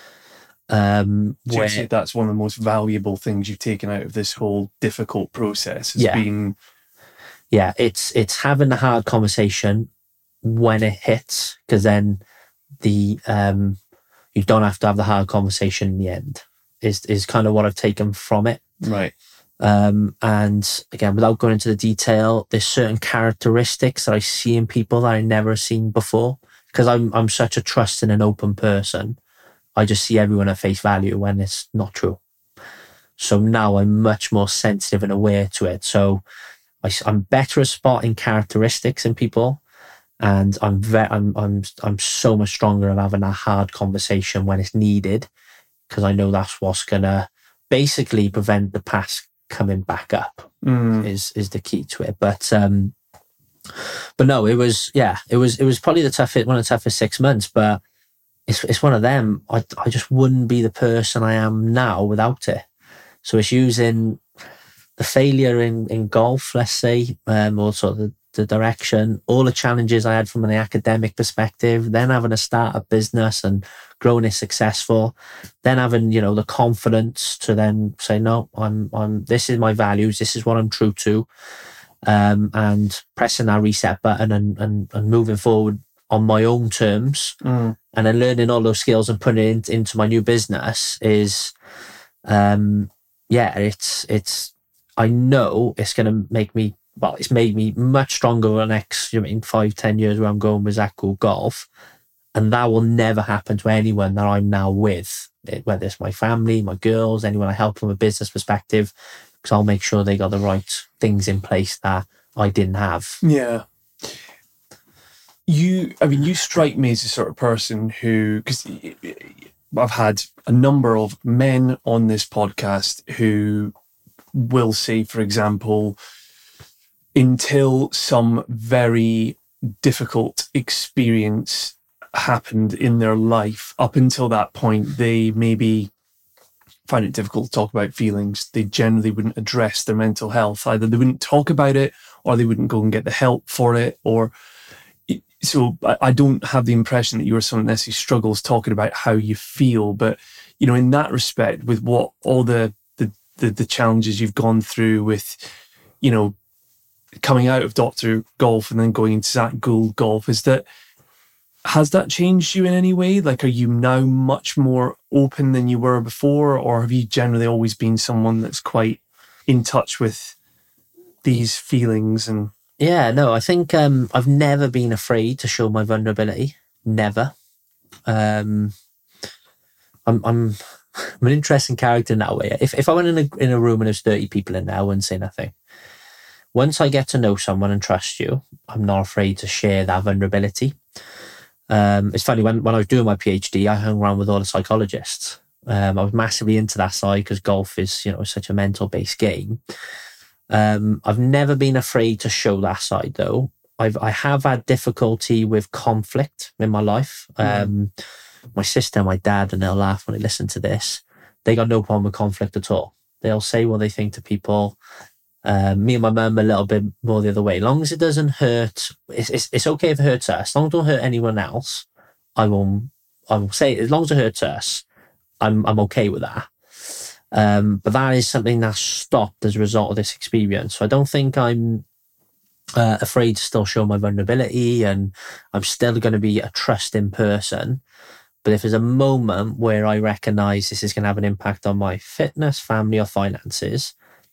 Um, Do you where, see that's one of the most valuable things you've taken out of this whole difficult process? Has Yeah. been yeah, it's it's having the hard conversation when it hits, because then the um, you don't have to have the hard conversation in the end. Is is kind of what I've taken from it. right. Um, and again, without going into the detail, there's certain characteristics that I see in people that I never seen before, because I'm I'm such a trusting and open person. I just see everyone at face value when it's not true. So now I'm much more sensitive and aware to it. So I, I'm better at spotting characteristics in people, and I'm ve- I'm I'm I'm so much stronger at having that hard conversation when it's needed, because I know that's what's gonna basically prevent the past coming back up. Mm. is is the key to it. But um but no, it was yeah it was it was probably the toughest one of the toughest six months, but it's it's one of them. I I just wouldn't be the person I am now without it. So it's using the failure in in golf, let's say, um or sort of the, the direction, all the challenges I had from an academic perspective, then having to start a business and growing it successful, then having, you know, the confidence to then say, no, I'm, I'm, this is my values, this is what I'm true to, um, and pressing that reset button and, and, and moving forward on my own terms, Mm. and then learning all those skills and putting it in, into my new business is, um, yeah, it's, it's, I know it's going to make me, well, it's made me much stronger over the next, you know, in five, ten years where I'm going with Zach Gould Golf. And that will never happen to anyone that I'm now with, whether it's my family, my girls, anyone I help from a business perspective, because I'll make sure they got the right things in place that I didn't have. Yeah. you, I mean, you strike me as the sort of person who, because I've had a number of men on this podcast who will say, for example, until some very difficult experience happened in their life, up until that point, they maybe find it difficult to talk about feelings. They generally wouldn't address their mental health. Either they wouldn't talk about it, or they wouldn't go and get the help for it. Or so I don't have the impression that you're someone that necessarily struggles talking about how you feel. But, you know, in that respect, with what all the the the, the challenges you've gone through with, you know, coming out of Doctor Golf and then going into Zach Gould Golf, is that, has that changed you in any way? Like, are you now much more open than you were before? Or have you generally always been someone that's quite in touch with these feelings? And yeah, no, I think um, I've never been afraid to show my vulnerability. Never. Um, I'm, I'm, I'm an interesting character in that way. If if I went in a, in a room and there's thirty people in there, I wouldn't say nothing. Once I get to know someone and trust you, I'm not afraid to share that vulnerability. Um, it's funny, when, when I was doing my PhD, I hung around with all the psychologists. Um, I was massively into that side because golf is, you know, such a mental-based game. Um, I've never been afraid to show that side, though. I've I have had difficulty with conflict in my life. Mm. Um, my sister and my dad, and they'll laugh when they listen to this, they got no problem with conflict at all. They'll say what they think to people. Um, me and my mum a little bit more the other way. As long as it doesn't hurt, it's, it's it's okay if it hurts us. As long as it don't hurt anyone else, I won't. I will say, as long as it hurts us, I'm I'm okay with that. Um, but that is something that's stopped as a result of this experience. So I don't think I'm uh, afraid to still show my vulnerability, and I'm still going to be a trusting person. But if there's a moment where I recognize this is going to have an impact on my fitness, family, or finances,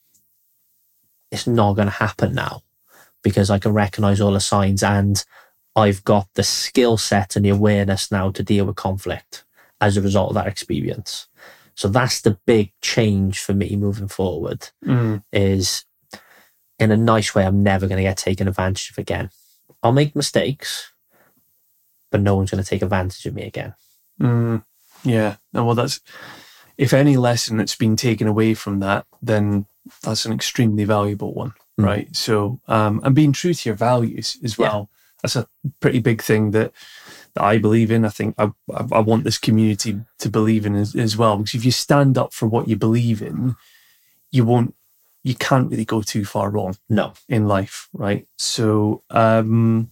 it's not going to happen now, because I can recognize all the signs and I've got the skill set and the awareness now to deal with conflict as a result of that experience. So that's the big change for me moving forward. Mm. Is, in a nice way, I'm never going to get taken advantage of again. I'll make mistakes, but no one's going to take advantage of me again. Mm. Yeah. Well, that's, if any lesson that's been taken away from that, then that's an extremely valuable one, mm. right? So, um, and being true to your values as well. Yeah. That's a pretty big thing that, that I believe in. I think I, I, I want this community to believe in as, as well, because if you stand up for what you believe in, you won't, you can't really go too far wrong. No. In life, right? So, um,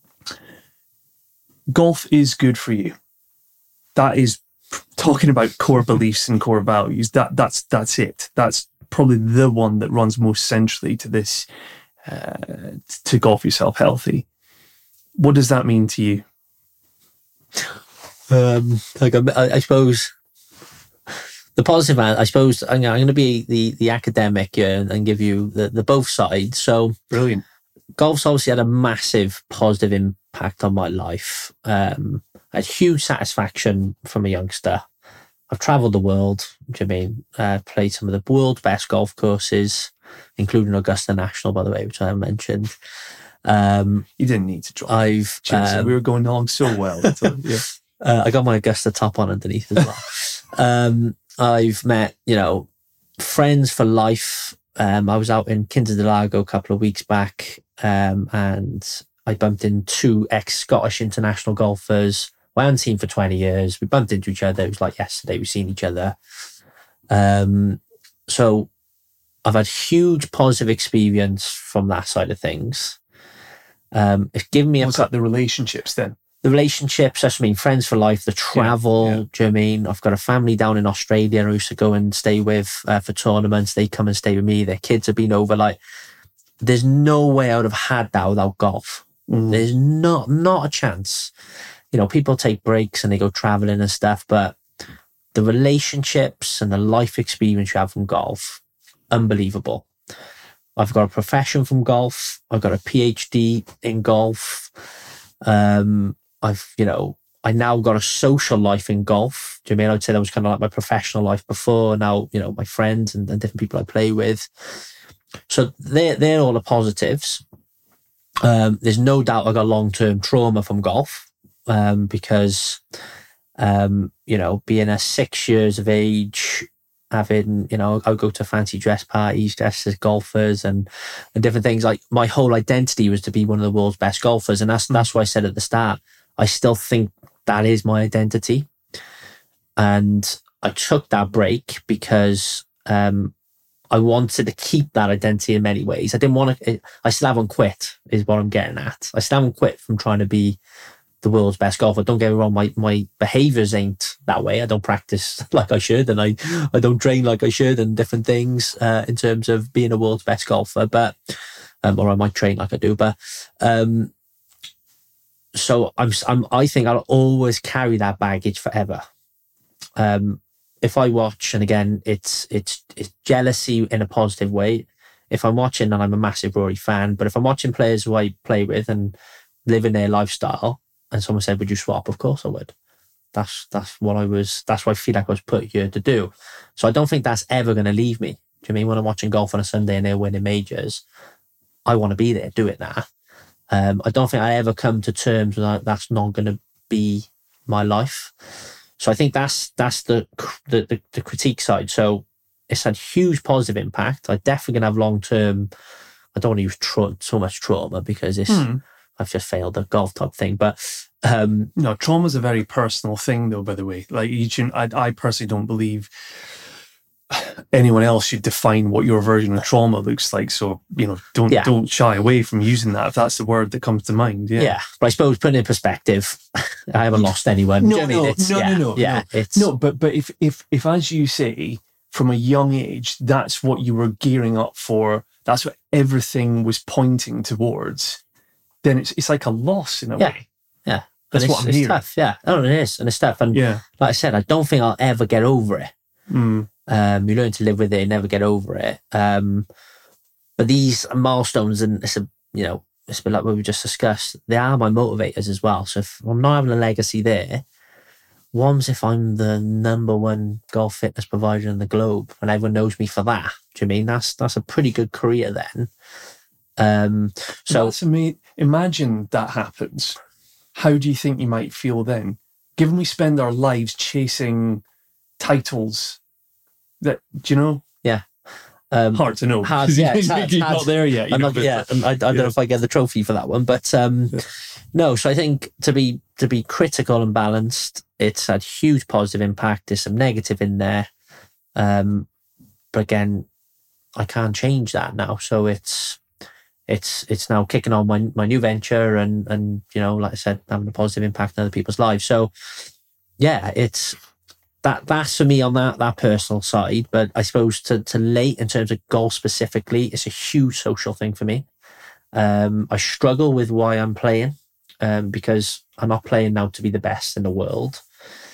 golf is good for you. That is, talking about core beliefs and core values, that that's that's it. That's probably the one that runs most centrally to this, uh, to Golf Yourself Healthy. What does that mean to you? Um, like I, I suppose the positive, I suppose I'm, I'm going to be the the academic here and give you the, the both sides. So brilliant. Golf's obviously had a massive positive impact on my life. Um, I had huge satisfaction from a youngster. I've travelled the world, do you mean? Uh, played some of the world's best golf courses, including Augusta National, by the way, which I mentioned. Um, you didn't need to drop. I've um, we were going along so well. Yeah. uh, I got my Augusta top on underneath as well. um, I've met, you know, friends for life. Um, I was out in Kinder del Lago a couple of weeks back, um, and I bumped into two ex-Scottish international golfers. I hadn't seen for twenty years. We bumped into each other. It was like yesterday we've seen each other. Um, so I've had huge positive experience from that side of things. Um, it's given me a... What's that, the relationships then? The relationships, that's I mean, friends for life, the travel, yeah, yeah. Do you know what I mean? I've got a family down in Australia I used to go and stay with uh, for tournaments. They come and stay with me. Their kids have been over. Like, there's no way I would have had that without golf. Mm. There's not, not a chance. You know, people take breaks and they go traveling and stuff, but the relationships and the life experience you have from golf, unbelievable. I've got a profession from golf. I've got a PhD in golf. Um, I've, you know, I now got a social life in golf. Do you know what I mean? I'd say that was kind of like my professional life before. Now, you know, my friends and, and different people I play with. So they're, they're all the positives. Um, there's no doubt I got long-term trauma from golf um, because, um, you know, being a six years of age, having, you know, I would go to fancy dress parties dressed as golfers and, and different things. Like my whole identity was to be one of the world's best golfers. And that's, that's what I said at the start. I still think that is my identity. And I took that break because um, I wanted to keep that identity in many ways. I didn't want to, I still haven't quit is what I'm getting at. I still haven't quit from trying to be the world's best golfer. Don't get me wrong, my, my behaviors ain't that way. I don't practice like I should, and I, I don't train like I should, and different things uh, in terms of being a world's best golfer, but, um, or I might train like I do, but, um, so I'm, I'm, I think I'll always carry that baggage forever. Um, if I watch, and again, it's, it's, it's jealousy in a positive way. If I'm watching, and I'm a massive Rory fan, but if I'm watching players who I play with and live in their lifestyle, and someone said, would you swap? Of course I would. That's, that's what I was, that's what I feel like I was put here to do. So I don't think that's ever going to leave me. Do you mean when I'm watching golf on a Sunday and they're winning majors, I want to be there, do it now. Um, I don't think I ever come to terms with that. That's not going to be my life. So I think that's that's the, the the the critique side. So it's had huge positive impact. I definitely gonna have long term. I don't want to use tra- so much trauma because it's hmm. I've just failed a golf type thing. But um, no, trauma is a very personal thing, though. By the way, like you, should, I, I personally don't believe anyone else should define what your version of trauma looks like. So, you know, don't yeah. don't shy away from using that if that's the word that comes to mind. Yeah. Yeah. But I suppose putting it in perspective, I haven't lost anyone. No, you know no, I mean? no, yeah, no, no, yeah, no. It's, no, but but if if if as you say, from a young age, that's what you were gearing up for, that's what everything was pointing towards, then it's it's like a loss in a yeah. way. Yeah. That's it's, what I'm it's hearing. tough. Yeah. Oh, it is. And it's tough. And yeah. like I said, I don't think I'll ever get over it. Mm. Um, you learn to live with it and never get over it. Um, but these milestones, and it's a, you know, it's a bit like what we just discussed, they are my motivators as well. So if I'm not having a legacy there, one's if I'm the number one golf fitness provider in the globe and everyone knows me for that. Do you mean that's that's a pretty good career then? Um, so that's amazing. Imagine that happens. How do you think you might feel then? Given we spend our lives chasing titles, that do you know? Yeah, um, hard to know. Hard, yeah, it's hard, You're hard. not there yet. You I'm know, not, but, yeah, I, I don't yeah. know if I get the trophy for that one, but um, yeah. no. So I think to be to be critical and balanced, it's had huge positive impact. There's some negative in there, um, but again, I can't change that now. So it's it's it's now kicking on my my new venture, and and you know, like I said, having a positive impact on other people's lives. So yeah, it's. That that's for me on that that personal side, but I suppose to to late in terms of golf specifically, it's a huge social thing for me. Um, I struggle with why I'm playing, um, because I'm not playing now to be the best in the world,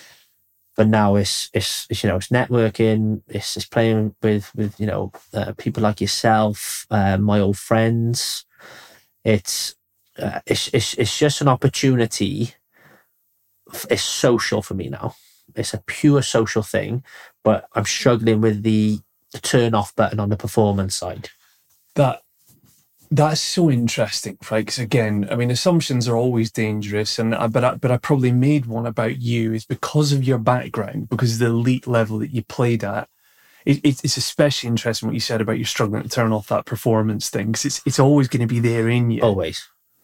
but now it's it's, it's you know it's networking, it's it's playing with with you know uh, people like yourself, uh, my old friends. It's uh, it's it's it's just an opportunity. It's social for me now. It's a pure social thing, but I'm struggling with the, the turn off button on the performance side. That that's so interesting, right? Because again, I mean, assumptions are always dangerous, and I, but I, but I probably made one about you is because of your background, because of the elite level that you played at. It, it, it's especially interesting what you said about you struggling to turn off that performance thing, because it's it's always going to be there in you. Always.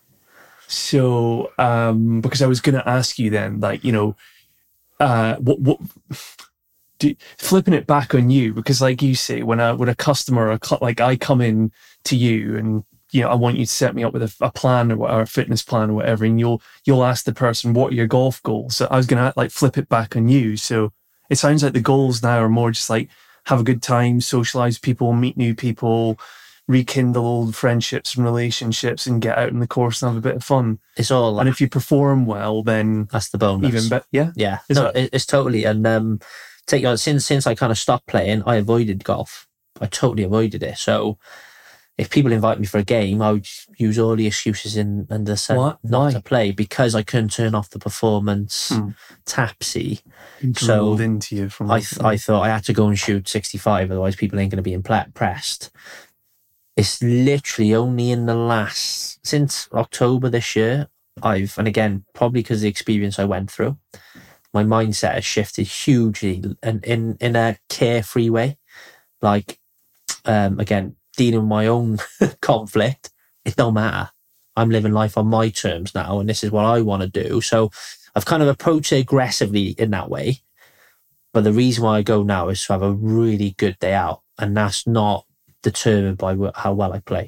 So, um, because I was going to ask you then, like, you know. Uh, what what do, flipping it back on you, because like you say, when a when a customer or a, like I come in to you and you know I want you to set me up with a, a plan or, or a fitness plan or whatever, and you'll you'll ask the person what are your golf goals. So I was gonna like flip it back on you. So it sounds like the goals now are more just like have a good time, socialize with people, meet new people, rekindle old friendships and relationships, and get out in the course and have a bit of fun. It's all, and if you perform well, then that's the bonus. Even better, yeah, yeah. Is no, that- it's totally. And um, take on since since I kind of stopped playing, I avoided golf. I totally avoided it. So if people invite me for a game, I would use all the excuses in and the sun What? not Why? to play because I couldn't turn off the performance Hmm. tapsy. So So into you from I th- I thought I had to go and shoot sixty-five, otherwise people ain't going to be impla- impressed. it's literally only in the last, since October this year, I've, and again, probably because of the experience I went through, my mindset has shifted hugely and in, in a carefree way. Like, um, again, dealing with my own conflict, it don't matter. I'm living life on my terms now, and this is what I want to do. So I've kind of approached it aggressively in that way. But the reason why I go now is to have a really good day out. And that's not determined by how well I play.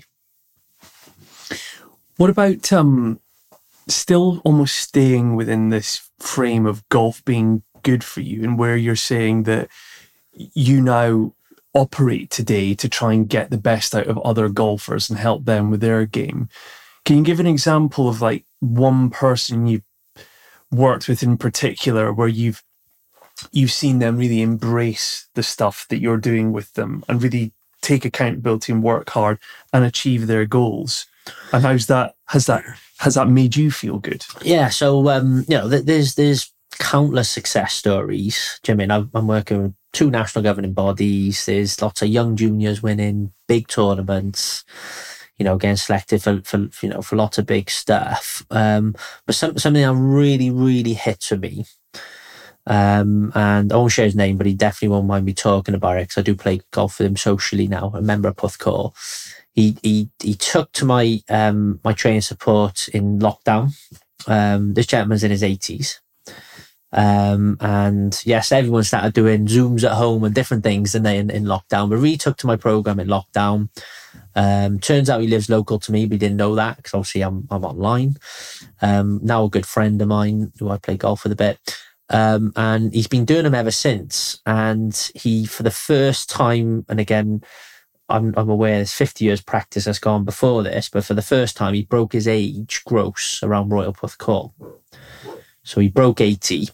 What about um, still almost staying within this frame of golf being good for you, and where you're saying that you now operate today to try and get the best out of other golfers and help them with their game? Can you give an example of like one person you've worked with in particular where you've you've seen them really embrace the stuff that you're doing with them and really take accountability and work hard and achieve their goals? And how's that, has that, has that made you feel good? Yeah. So, um, you know, there's, there's countless success stories. Do you know what I mean? I'm working with two national governing bodies. There's lots of young juniors winning big tournaments, you know, getting selected for, for you know, for lots of big stuff. Um, but some, something that really, really hits for me. Um, and I won't share his name, but he definitely won't mind me talking about it because I do play golf with him socially now. A member of Puthcore. He he he took to my um my training support in lockdown. Um, this gentleman's in his eighties. Um, and yes, everyone started doing Zooms at home and different things, didn't they, in, in lockdown. But he took to my program in lockdown. Um, turns out he lives local to me, but he didn't know that because obviously I'm I'm online. Um, now a good friend of mine who I play golf with a bit. Um, and he's been doing them ever since. And he, for the first time, and again, I'm, I'm aware there's fifty years practice has gone before this, but for the first time, he broke his age gross around Royal Puthcore. So he broke eighty.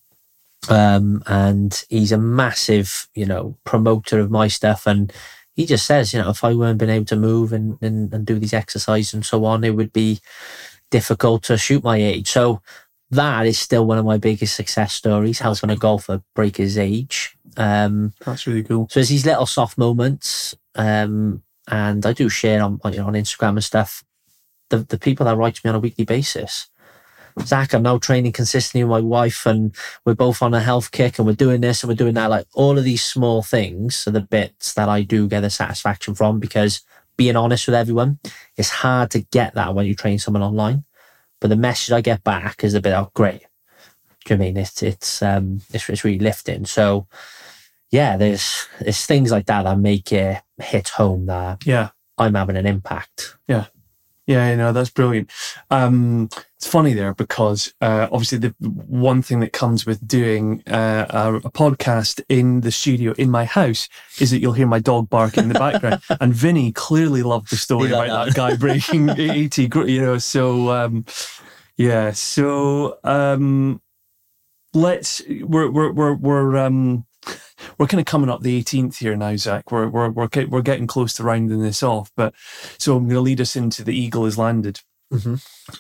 Um, and he's a massive, you know, promoter of my stuff. And he just says, you know, if I weren't been able to move and, and, and do these exercises and so on, it would be difficult to shoot my age. So that is still one of my biggest success stories, helping a golfer break his age. Um, That's really cool. So there's these little soft moments, um, and I do share on, you know, on Instagram and stuff, the, the people that write to me on a weekly basis. Zach, I'm now training consistently with my wife and we're both on a health kick and we're doing this and we're doing that. Like all of these small things are the bits that I do get the satisfaction from, because being honest with everyone, it's hard to get that when you train someone online. But the message I get back is a bit, oh, great. Do you know what I mean? It's, it's, um, it's, it's really lifting. So yeah, there's, there's things like that that make it hit home that yeah, I'm having an impact. Yeah. Yeah, you know, that's brilliant. Um, it's funny there because uh, obviously the one thing that comes with doing uh, a, a podcast in the studio in my house is that you'll hear my dog barking in the background. And Vinny clearly loved the story about that. that guy breaking eighty, you know, so um, yeah, so um, let's, we're, we're, we're, we're, um, we're kind of coming up the eighteenth here now, Zach. We're we're we're we're getting close to rounding this off, but so I'm going to lead us into the Eagle has landed, mm-hmm.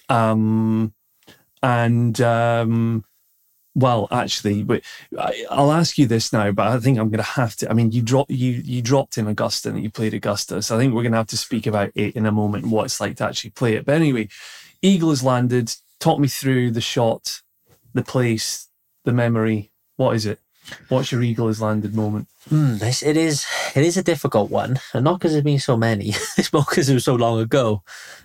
um, and um, well, actually, but I, I'll ask you this now. But I think I'm going to have to. I mean, you dropped you you dropped in Augusta and you played Augusta, so I think we're going to have to speak about it in a moment and what it's like to actually play it. But anyway, Eagle has landed. Talk me through the shot, the place, the memory. What is it? What's your Eagle has landed moment? Mm, it's, it is it is a difficult one, and not because there's been so many. It's more because it was so long ago.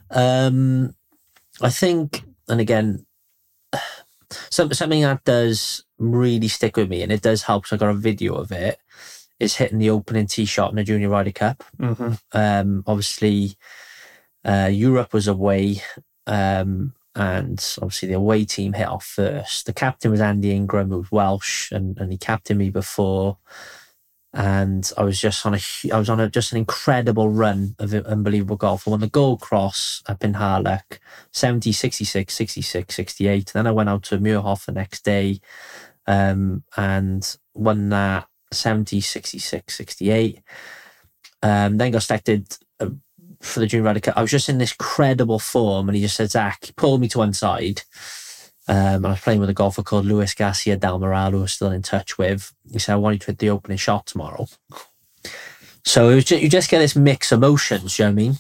Um, I think, and again, some, something that does really stick with me, and it does help. So I got a video of it. Is hitting the opening tee shot in the Junior Ryder Cup. Mm-hmm. Um, obviously, uh, Europe was away. Um, And obviously the away team hit off first. The captain was Andy Ingram, who was Welsh, and, and he captained me before. And I was just on a, I was on a, just an incredible run of unbelievable golf. I won the Gold Cross up in Harlech, seventy, sixty-six, sixty-six, sixty-eight. Then I went out to Muirhof the next day, um, and won that seventy, sixty-six, sixty-eight. Um, then got selected uh, for the Junior Ryder Cup. I was just in this credible form, and he just said, Zach, pull me to one side. Um, and I was playing with a golfer called Luis Garcia Del Moral, who I was still in touch with. He said, I want you to hit the opening shot tomorrow. So it was just, you just get this mix of emotions, you know what I mean?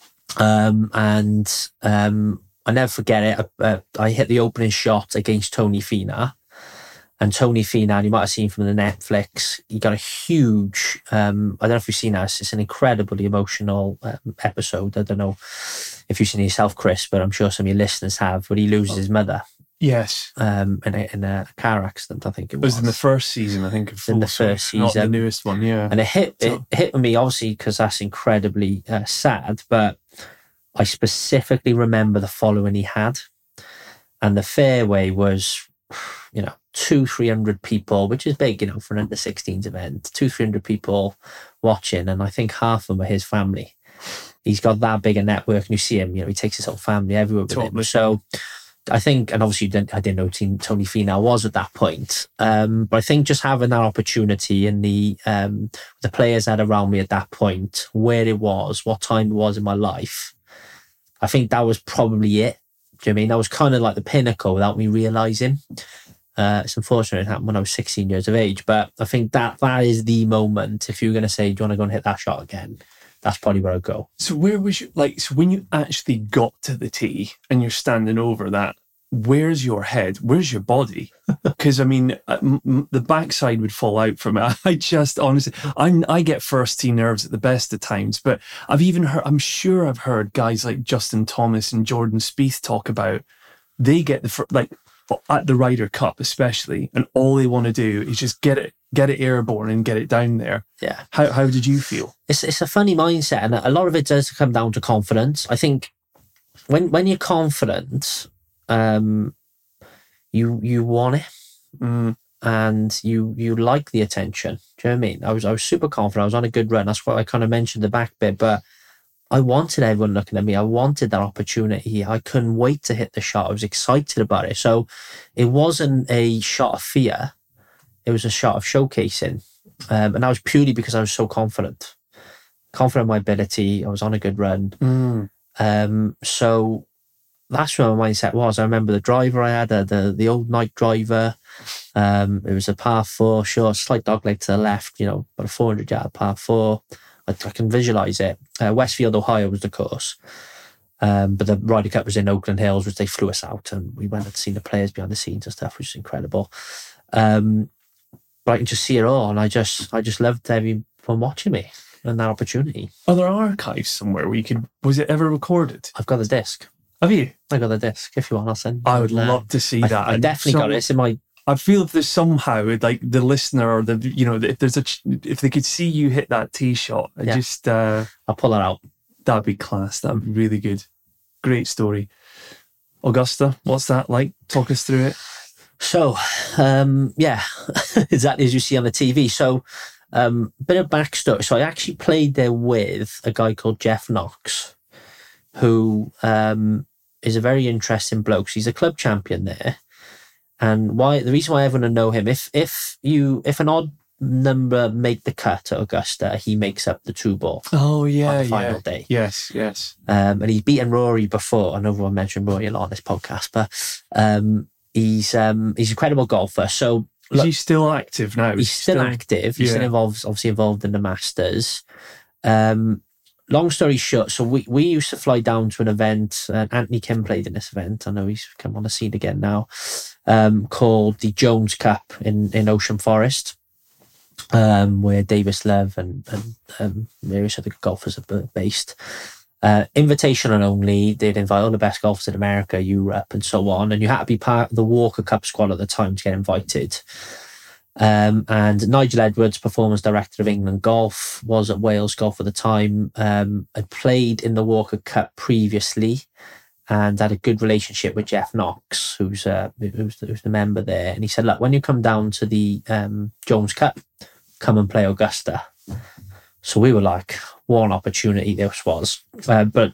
Um, and um, I never forget it. I, uh, I hit the opening shot against Tony Finau. And Tony Finau, you might have seen from the Netflix, he got a huge, um, I don't know if you've seen that, it's an incredibly emotional um, episode. I don't know if you've seen it yourself, Chris, but I'm sure some of your listeners have, but he loses his mother. Yes. Um, in a, in a car accident, I think it was. It was in the first season, I think. Of in the first season. Not the newest one, yeah. And it hit, so. it hit me, obviously, because that's incredibly uh, sad, but I specifically remember the following he had. And the fairway was, you know, two, three hundred people, which is big, you know, for an under sixteens event. Two, three hundred people watching, and I think half of them are his family. He's got that big a network, and you see him, you know, he takes his whole family everywhere with totally. him. So I think, and obviously didn't, I didn't know who Tony Finau was at that point, um, but I think just having that opportunity and the um, the players that around me at that point, where it was, what time it was in my life, I think that was probably it. Do you know what I mean? That was kind of like the pinnacle without me realising. Uh, it's unfortunate it happened when I was sixteen years of age, but I think that that is the moment. If you're going to say, do you want to go and hit that shot again? That's probably where I'd go. So where was you, like, so when you actually got to the tee and you're standing over that, where's your head? Where's your body? Because, I mean, m- m- the backside would fall out from it. I just, honestly, I'm, I get first tee nerves at the best of times, but I've even heard, I'm sure I've heard guys like Justin Thomas and Jordan Spieth talk about, they get the, like, at the Ryder Cup especially, and all they want to do is just get it get it airborne and get it down there. Yeah. How how did you feel? It's it's a funny mindset, and a lot of it does come down to confidence. I think when when you're confident, um, you you want it, mm. and you you like the attention. Do you know what I mean? I was I was super confident. I was on a good run. That's what I kind of mentioned the back bit, but I wanted everyone looking at me. I wanted that opportunity. I couldn't wait to hit the shot. I was excited about it. So it wasn't a shot of fear. It was a shot of showcasing. Um, and that was purely because I was so confident. Confident in my ability. I was on a good run. Mm. Um, so that's where my mindset was. I remember the driver I had, uh, the the old Nike driver. Um, it was a par four, short, slight dogleg to the left, you know, about a four hundred yard par four. I, I can visualize it. Uh, Westfield, Ohio was the course. Um, but the Ryder Cup was in Oakland Hills, which they flew us out, and we went and seen the players behind the scenes and stuff, which is incredible. Um, but I can just see it all, and I just, I just loved everyone watching me and that opportunity. Are there archives somewhere where you could? Was it ever recorded? I've got the disc. Have you? I got the disc. If you want, I'll send. I would uh, love to see I, that. I definitely so, got it. It's in my. I feel if there's somehow like the listener or the you know if there's a if they could see you hit that tee shot, I yeah. just uh, I'll pull that out. That'd be class. That'd be really good. Great story. Augusta, what's that like? Talk us through it. So, um, yeah, exactly as you see on the T V. So, um, bit of backstory. So I actually played there with a guy called Jeff Knox, who um, is a very interesting bloke. So he's a club champion there. And why the reason why everyone will know him, if if you if an odd number make the cut at Augusta, he makes up the two ball. Oh yeah, on the final yeah. day. Yes, yes. Um, and he's beaten Rory before. I know everyone mentioned Rory a lot on this podcast, but um, he's um, he's an incredible golfer. So is look, he still active now? He's still, still active. He's yeah. still involved, obviously involved in the Masters. Um, long story short, so we, we used to fly down to an event, and Anthony Kim played in this event. I know he's come on the scene again now, um, called the Jones Cup in, in Ocean Forest, um, where Davis Love and, and um, various other golfers are based. Uh, invitational only. They'd invite all the best golfers in America, Europe, and so on. And you had to be part of the Walker Cup squad at the time to get invited. Um, and Nigel Edwards, performance director of England Golf, was at Wales Golf at the time. Um, had played in the Walker Cup previously, and had a good relationship with Jeff Knox, who's uh, who's, the, who's the member there. And he said, "Look, when you come down to the um, Jones Cup, come and play Augusta." So we were like, what an opportunity this was. Uh, but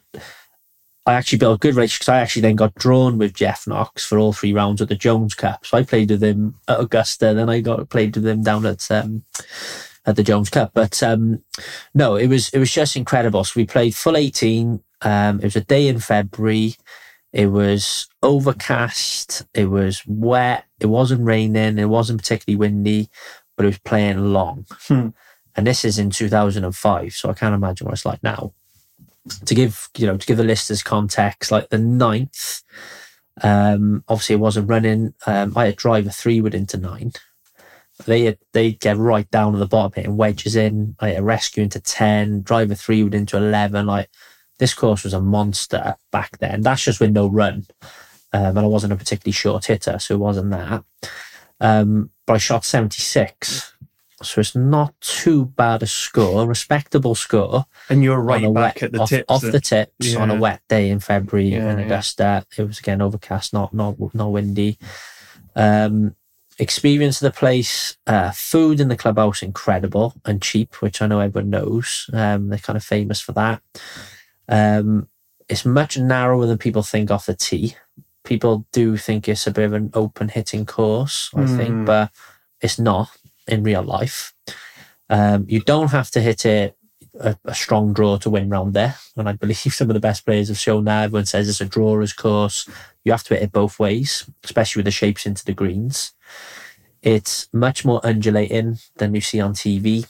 I actually built a good relationship because I actually then got drawn with Jeff Knox for all three rounds of the Jones Cup. So I played with him at Augusta, then I got played with him down at um, at the Jones Cup. But um, no, it was it was just incredible. So we played full eighteen. Um, it was a day in February. It was overcast. It was wet. It wasn't raining. It wasn't particularly windy, but it was playing long. Hmm. And this is in two thousand five, so I can't imagine what it's like now. To give, you know, to give the listeners context, like the ninth, um, obviously it wasn't running. Um, I had driver three would into nine. They had, they'd get right down to the bottom, hitting wedges in. I had a rescue into ten, driver three would into eleven. Like, this course was a monster back then. That's just with no run. Um, and I wasn't a particularly short hitter, so it wasn't that. Um, but I shot seventy-six. So it's not too bad a score, respectable score. And you're right back wet, at the off, tips. Off the tips yeah. on a wet day in February yeah, in Augusta. Yeah. It was again overcast, not not not windy. Um, experience of the place, uh, food in the clubhouse incredible and cheap, which I know everyone knows. Um, they're kind of famous for that. Um, it's much narrower than people think off the tee. People do think it's a bit of an open hitting course, I mm. think, but it's not in real life. Um, you don't have to hit it a, a strong draw to win round there. And I believe some of the best players have shown that. Everyone says it's a drawer's course. You have to hit it both ways, especially with the shapes into the greens. It's much more undulating than you see on T V.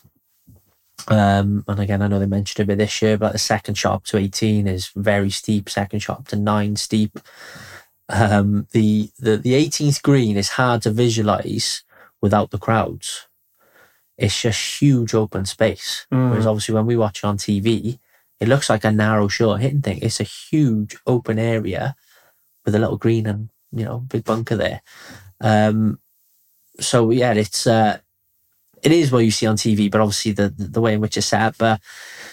Um, and again, I know they mentioned a bit this year, but the second shot up to eighteen is very steep. Second shot up to nine steep. Um, the, the, the eighteenth green is hard to visualize without the crowds. It's just huge open space. Mm. Whereas obviously when we watch it on T V, it looks like a narrow short hitting thing. It's a huge open area with a little green and, you know, big bunker there. Um, so yeah, it's, uh, it is what you see on T V, but obviously the, the, the way in which it's set up, but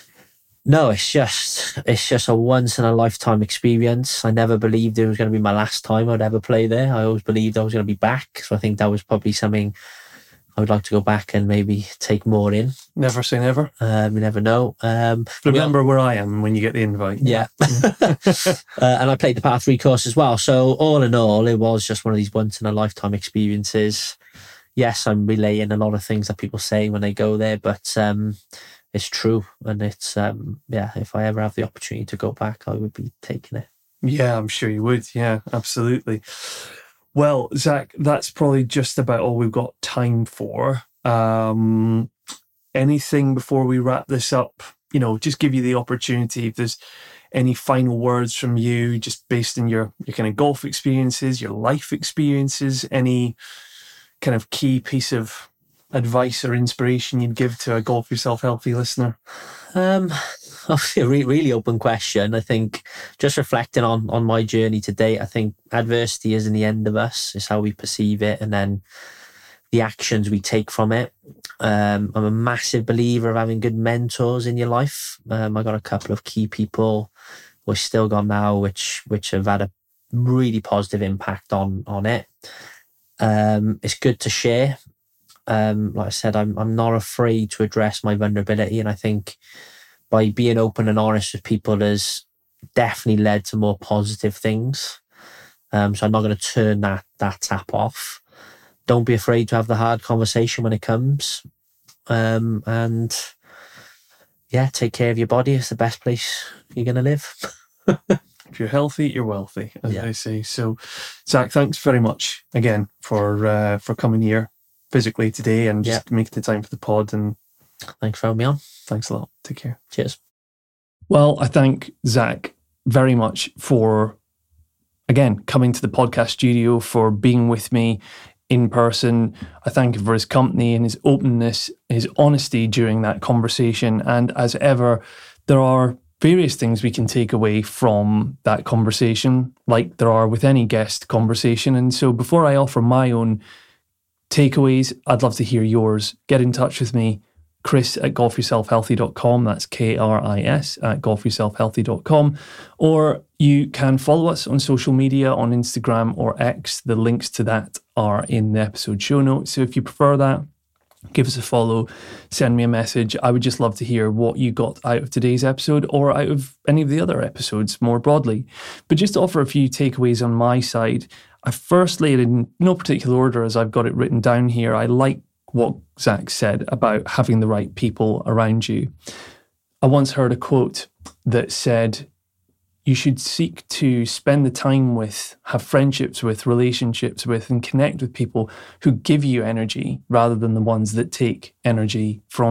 no, it's just, it's just a once in a lifetime experience. I never believed it was going to be my last time I'd ever play there. I always believed I was going to be back. So I think that was probably something I would like to go back and maybe take more in. Never say never. Um, you never know. Um, Remember all, where I am when you get the invite. Yeah. uh, and I played the par three course as well. So all in all, it was just one of these once in a lifetime experiences. Yes, I'm relaying a lot of things that people say when they go there, but um, it's true. And it's, um, yeah, if I ever have the opportunity to go back, I would be taking it. Yeah, I'm sure you would. Yeah, absolutely. Well, Zach, that's probably just about all we've got time for. Um, anything before we wrap this up? You know, just give you the opportunity. If there's any final words from you, just based on your, your kind of golf experiences, your life experiences, any kind of key piece of advice or inspiration you'd give to a Golf Yourself Healthy listener? Um, obviously a re- really open question. I think just reflecting on on my journey to date, I think adversity isn't the end of us. It's how we perceive it and then the actions we take from it. Um, I'm a massive believer of having good mentors in your life. Um, I got a couple of key people who I still got now, which which have had a really positive impact on on it. Um, it's good to share. Um, like I said, I'm I'm not afraid to address my vulnerability, and I think by being open and honest with people has definitely led to more positive things. Um, so I'm not going to turn that that tap off. Don't be afraid to have the hard conversation when it comes, um, and yeah, take care of your body. It's the best place you're going to live. If you're healthy, you're wealthy, as yeah. I say. So, Zach, thanks very much again for uh, for coming here physically today and just yeah. making the time for the pod. And thanks for having me on. Thanks a lot. Take care. Cheers. Well, I thank Zach very much for, again, coming to the podcast studio, for being with me in person. I thank him for his company and his openness, his honesty during that conversation. And as ever, there are various things we can take away from that conversation, like there are with any guest conversation. And so before I offer my own takeaways, I'd love to hear yours. Get in touch with me, Chris at golf yourself healthy dot com. That's K R I S at golf yourself healthy dot com. Or you can follow us on social media on Instagram or X. The links to that are in the episode show notes. So if you prefer that, give us a follow, send me a message. I would just love to hear what you got out of today's episode or out of any of the other episodes more broadly. But just to offer a few takeaways on my side, I first laid in no particular order as I've got it written down here. I like what Zach said about having the right people around you. I once heard a quote that said, you should seek to spend the time with, have friendships with, relationships with, and connect with people who give you energy rather than the ones that take energy from you.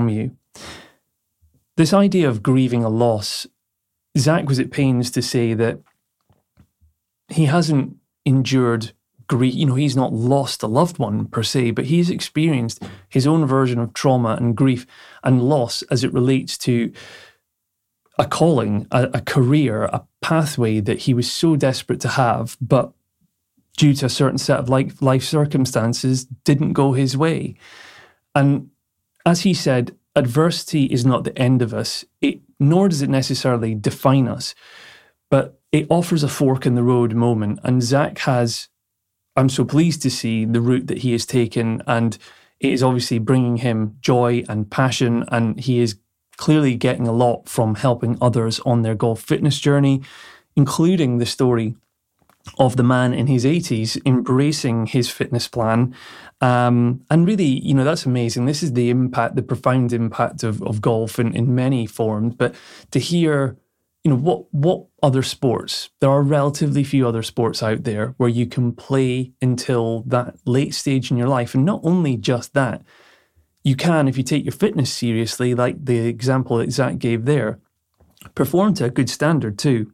This idea of grieving a loss, Zach was at pains to say that he hasn't endured grief. You know, he's not lost a loved one per se, but he's experienced his own version of trauma and grief and loss as it relates to a calling, a, a career, a pathway that he was so desperate to have, but due to a certain set of life, life circumstances, didn't go his way. And as he said, adversity is not the end of us, it, nor does it necessarily define us, but it offers a fork in the road moment. And Zach has, I'm so pleased to see the route that he has taken, and it is obviously bringing him joy and passion, and he is clearly getting a lot from helping others on their golf fitness journey, including the story of the man in his eighties embracing his fitness plan. Um, and really, you know, that's amazing. This is the impact, the profound impact of, of golf in, in many forms. But to hear, you know, what what other sports, there are relatively few other sports out there where you can play until that late stage in your life. And not only just that, you can, if you take your fitness seriously, like the example that Zach gave there, perform to a good standard too.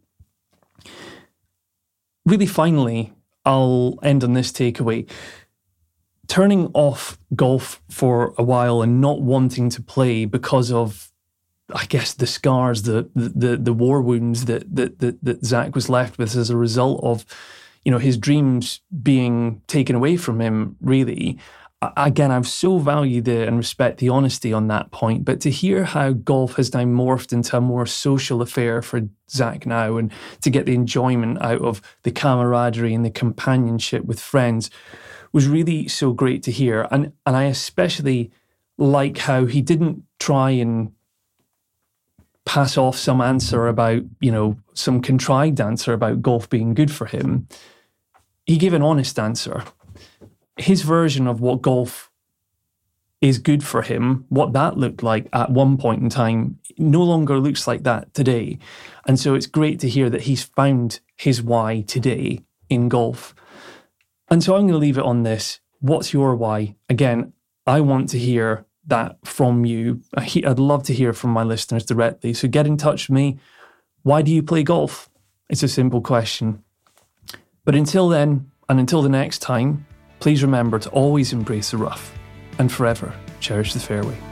Really, finally, I'll end on this takeaway. Turning off golf for a while and not wanting to play because of, I guess, the scars, the the the war wounds that that that, that Zach was left with as a result of, you know, his dreams being taken away from him, really. Again, I've so valued the, and respect the honesty on that point, but to hear how golf has now morphed into a more social affair for Zach now, and to get the enjoyment out of the camaraderie and the companionship with friends was really so great to hear. And, and I especially like how he didn't try and pass off some answer about, you know, some contrived answer about golf being good for him. He gave an honest answer. His version of what golf is good for him, what that looked like at one point in time, no longer looks like that today. And so it's great to hear that he's found his why today in golf. And so I'm going to leave it on this. What's your why? Again, I want to hear that from you. I'd love to hear from my listeners directly. So get in touch with me. Why do you play golf? It's a simple question. But until then, and until the next time, please remember to always embrace the rough and forever cherish the fairway.